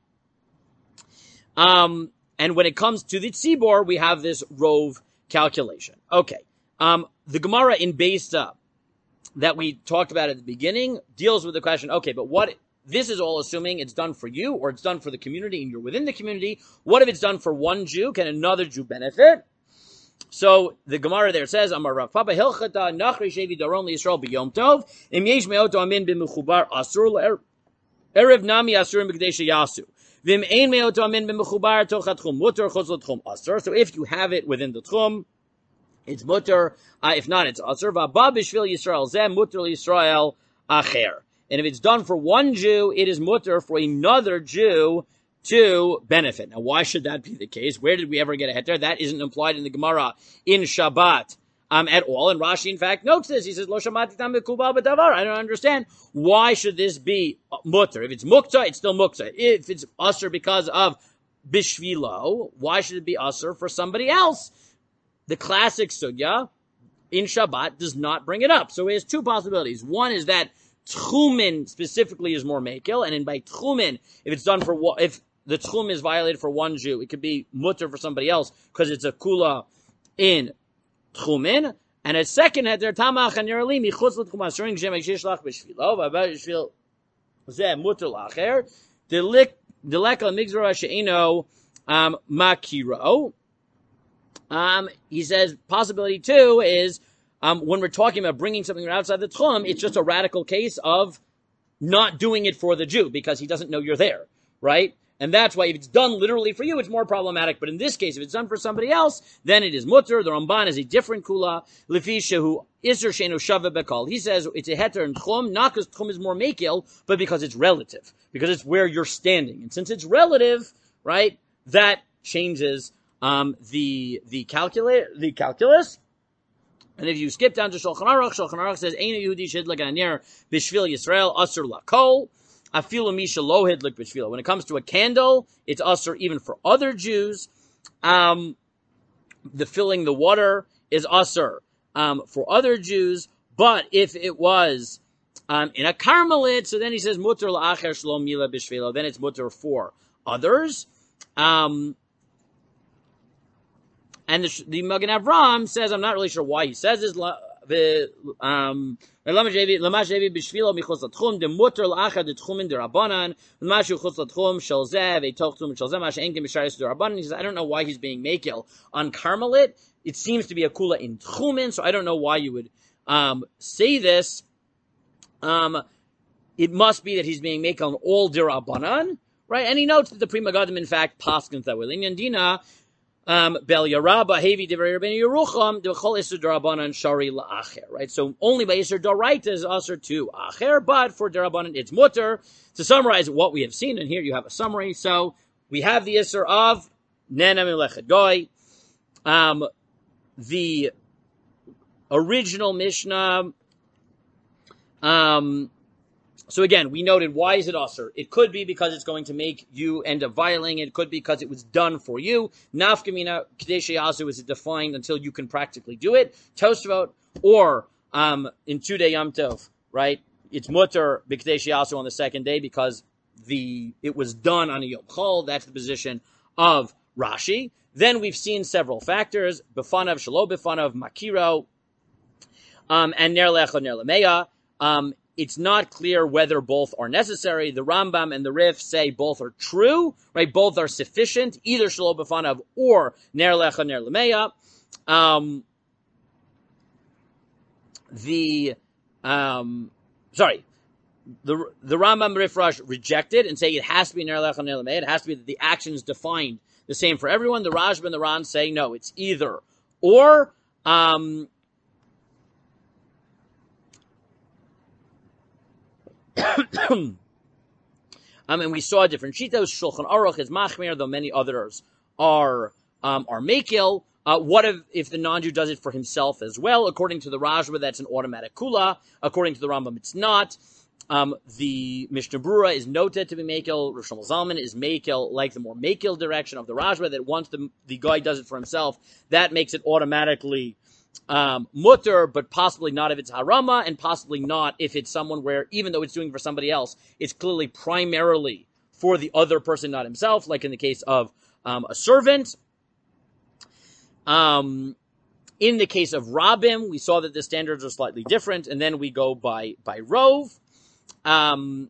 And when it comes to the Tzibor, we have this Rov calculation. Okay. The Gemara in Beisa that we talked about at the beginning deals with the question, okay, but what, this is all assuming it's done for you or it's done for the community and you're within the community. What if it's done for one Jew? Can another Jew benefit? So the Gemara there says, Amar Rav Papa Hilchata Nachri Shevi Daron LiYisrael B'Yom Tov Im Yesh Me'oto Amin B'Mechubar Asur Erev Nami Asurim B'Kdei Sheyasu Vim ein me'oto amin b'mechubar tocha tchum mutter chutz l'tchum aser. So if you have it within the tchum, it's mutter. If not, it's aser. V'abba b'shvil Yisrael zeh mutter l'Yisrael acher. And if it's done for one Jew, it is mutter for another Jew to benefit. Now, why should that be the case? Where did we ever get a heter? That isn't implied in the Gemara in Shabbat at all. And Rashi, in fact, notes this. He says, Lo shamati tam mikubal b'davar. I don't understand. Why should this be mutter? If it's mukta, it's still mukta. If it's usher because of bishvilo, why should it be usher for somebody else? The classic sugya in Shabbat does not bring it up. So it has two possibilities. One is that tchumen specifically is more mekel, and by tchumen, if it's done for if the tchum is violated for one Jew, it could be mutter for somebody else because it's a kula in tchumen. And a second heter tamach and yerli michutz l'tchum asering shem yishlach b'shvilo v'abad b'shvil zeh mutter lacher delek migzora she'eno makiro. He says possibility two is when we're talking about bringing something outside the tchum, it's just a radical case of not doing it for the Jew because he doesn't know you're there, right? And that's why if it's done literally for you, it's more problematic. But in this case, if it's done for somebody else, then it is mutter. The Ramban is a different kula. Lefi shehu iser sheinu shava bekal. He says it's a heter in tchum, not because tchum is more mekil, but because it's relative, because it's where you're standing. And since it's relative, right, that changes the calculus. And if you skip down to Shulchan Aruch says, Einu Yehudi shidlik anir b'shvil Yisrael asur lakol, afilu misha lo hidlik b'shvil. When it comes to a candle, it's asur even for other Jews. The filling the water is asur for other Jews. But if it was in a Carmelite, so then he says, mutter la'acher shlo mila b'shvilo, then it's mutter for others. And the Magen Avram says, I'm not really sure why he says this. He says, I don't know why he's being makil on Carmelite. It seems to be a kula in tchumen, so I don't know why you would say this. It must be that he's being makil on all dirabanan, right? And he notes that the Pri Megadim, in fact, paskins that way. Linyan Dina, Bel Yaraba, Hevi Devar Ben Yerucham, the Chol Isur Darabanan Shari La'acher, right? So only by Isur Doraita is Asur to Acher, but for Darabanan it's Mutter. To summarize what we have seen, and here you have a summary. So we have the Isur of Nena Melechet Goy, the original Mishnah, so again, we noted, why is it usher? It could be because it's going to make you end up violating it. It could be because it was done for you. Nafkamina Kadesh Yasu is defined until you can practically do it. Tosfot, or in 2-day Yom Tov, right? It's mutter b'Kadesh Yasu on the second day because it was done on a Yom Chol. That's the position of Rashi. Then we've seen several factors: Befanav, Shalo Befanav, Makiro, and Ner Lecha, Ner Lemeya. It's not clear whether both are necessary. The Rambam and the Rif say both are true, right? Both are sufficient, either Shelo B'fanav or Ner Lecha, Ner Lemeya. The Rambam Rifrash rejected and say it has to be Ner Lecha, Ner Lemeya. It has to be that the action is defined the same for everyone. The Rashba and the Ran say no, it's either or. And we saw different shitos. Shulchan Aruch is machmir, though many others are makil. What if the non-Jew does it for himself as well? According to the Rashba, that's an automatic kula. According to the Rambam, it's not. The Mishnah Brura is noted to be makil. Rosh Zalman is makil, like the more makil direction of the Rashba, that once the guy does it for himself, that makes it automatically mutter, but possibly not if it's harama, and possibly not if it's someone where, even though it's doing for somebody else, it's clearly primarily for the other person, not himself, like in the case of a servant. In the case of Rabim, we saw that the standards are slightly different, and then we go by Rove. And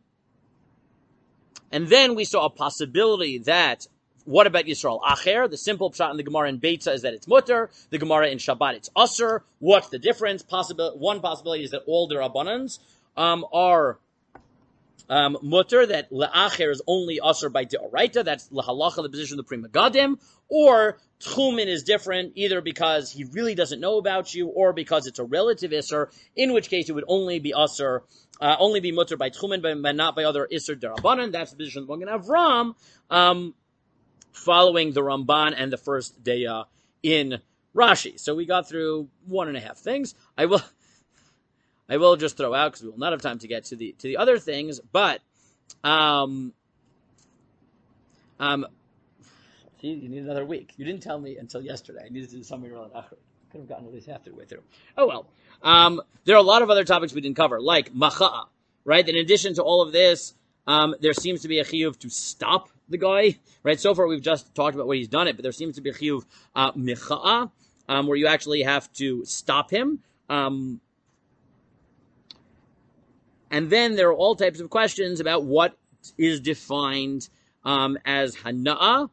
then we saw a possibility that, what about Yisrael Acher? The simple pshat in the Gemara in Beitza is that it's mutter. The Gemara in Shabbat, it's usher. What's the difference? One possibility is that all the Rabbanans are mutter, that le'acher is only usher by deoraita, that's lahalacha, the position of the Pri Megadim, or tchumen is different, either because he really doesn't know about you, or because it's a relative isser, in which case it would only be usher, only be mutter by tchumen, but not by other isser derabanan. That's the position of Magen Avram, following the Ramban and the first Deya in Rashi. So we got through 1.5 things. I will just throw out, because we will not have time to get to the other things, but see, you need another week. You didn't tell me until yesterday. I needed to do something around after. Could have gotten at least half the way through. Oh well. There are a lot of other topics we didn't cover, like macha'a, right? In addition to all of this, there seems to be a chiyuv to stop the guy, right? So far we've just talked about what he's done it, but there seems to be a chiyuv micha'a, where you actually have to stop him. And then there are all types of questions about what is defined as hana'a,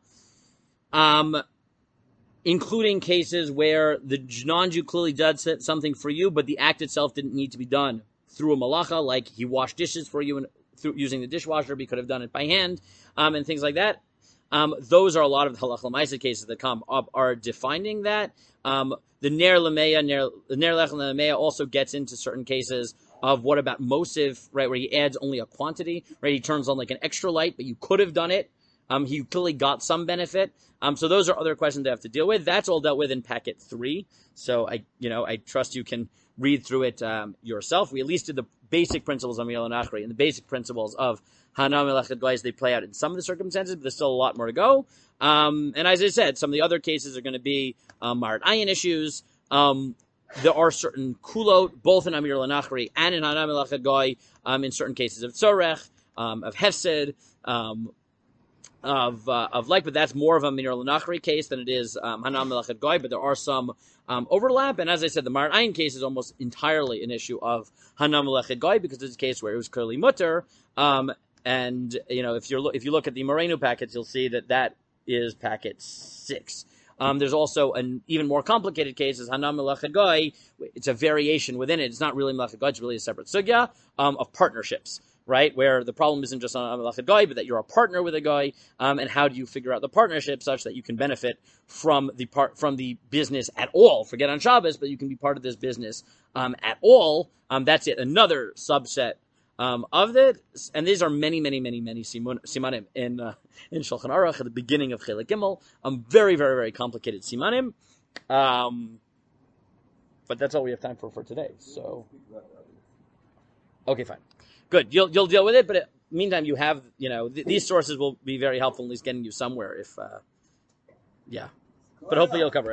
including cases where the non-Jew clearly did something for you, but the act itself didn't need to be done through a malacha, like he washed dishes for you and through using the dishwasher, but he could have done it by hand, and things like that. Those are a lot of the halach l'maisa cases that come up are defining that. The ner l'meya, the ner lechem l'meya also gets into certain cases of what about mosiv, right, where he adds only a quantity, right? He turns on like an extra light, but you could have done it. He clearly got some benefit. So those are other questions they have to deal with. That's all dealt with in packet 3. So I trust you can read through it yourself. We at least did the basic principles of Miyal and Achri and the basic principles of Hana Melechet Goyes. They play out in some of the circumstances, but there's still a lot more to go. And as I said, some of the other cases are going to be Marat Ayin issues. There are certain kulot, both in Amir Lanachri and in Hana Melechet Goy, in certain cases of Tzorech, of Hefsed, of like, but that's more of a Amir Lanachri case than it is Hana Melechet Goy, but there are some overlap. And as I said, the Marat Ayin case is almost entirely an issue of Hana Melechet Goy, because it's a case where it was clearly mutter. And if you look at the Moreno packets, you'll see that is packet 6. There's also an even more complicated case, is Hana Melechet Goy. It's a variation within it. It's not really Melechet Goy, it's really a separate sugya of partnerships, right? Where the problem isn't just on Melechet Goy, but that you're a partner with a guy, and how do you figure out the partnership such that you can benefit from the business at all? Forget on Shabbos, but you can be part of this business at all. That's it. Another subset of it, and these are many simanim in Shulchan Aruch at the beginning of Chelik Gimel. Very, very, very complicated simanim. But that's all we have time for today. So, okay, fine, good. You'll deal with it, but meantime, you have these sources will be very helpful, at least getting you somewhere. But hopefully you'll cover it.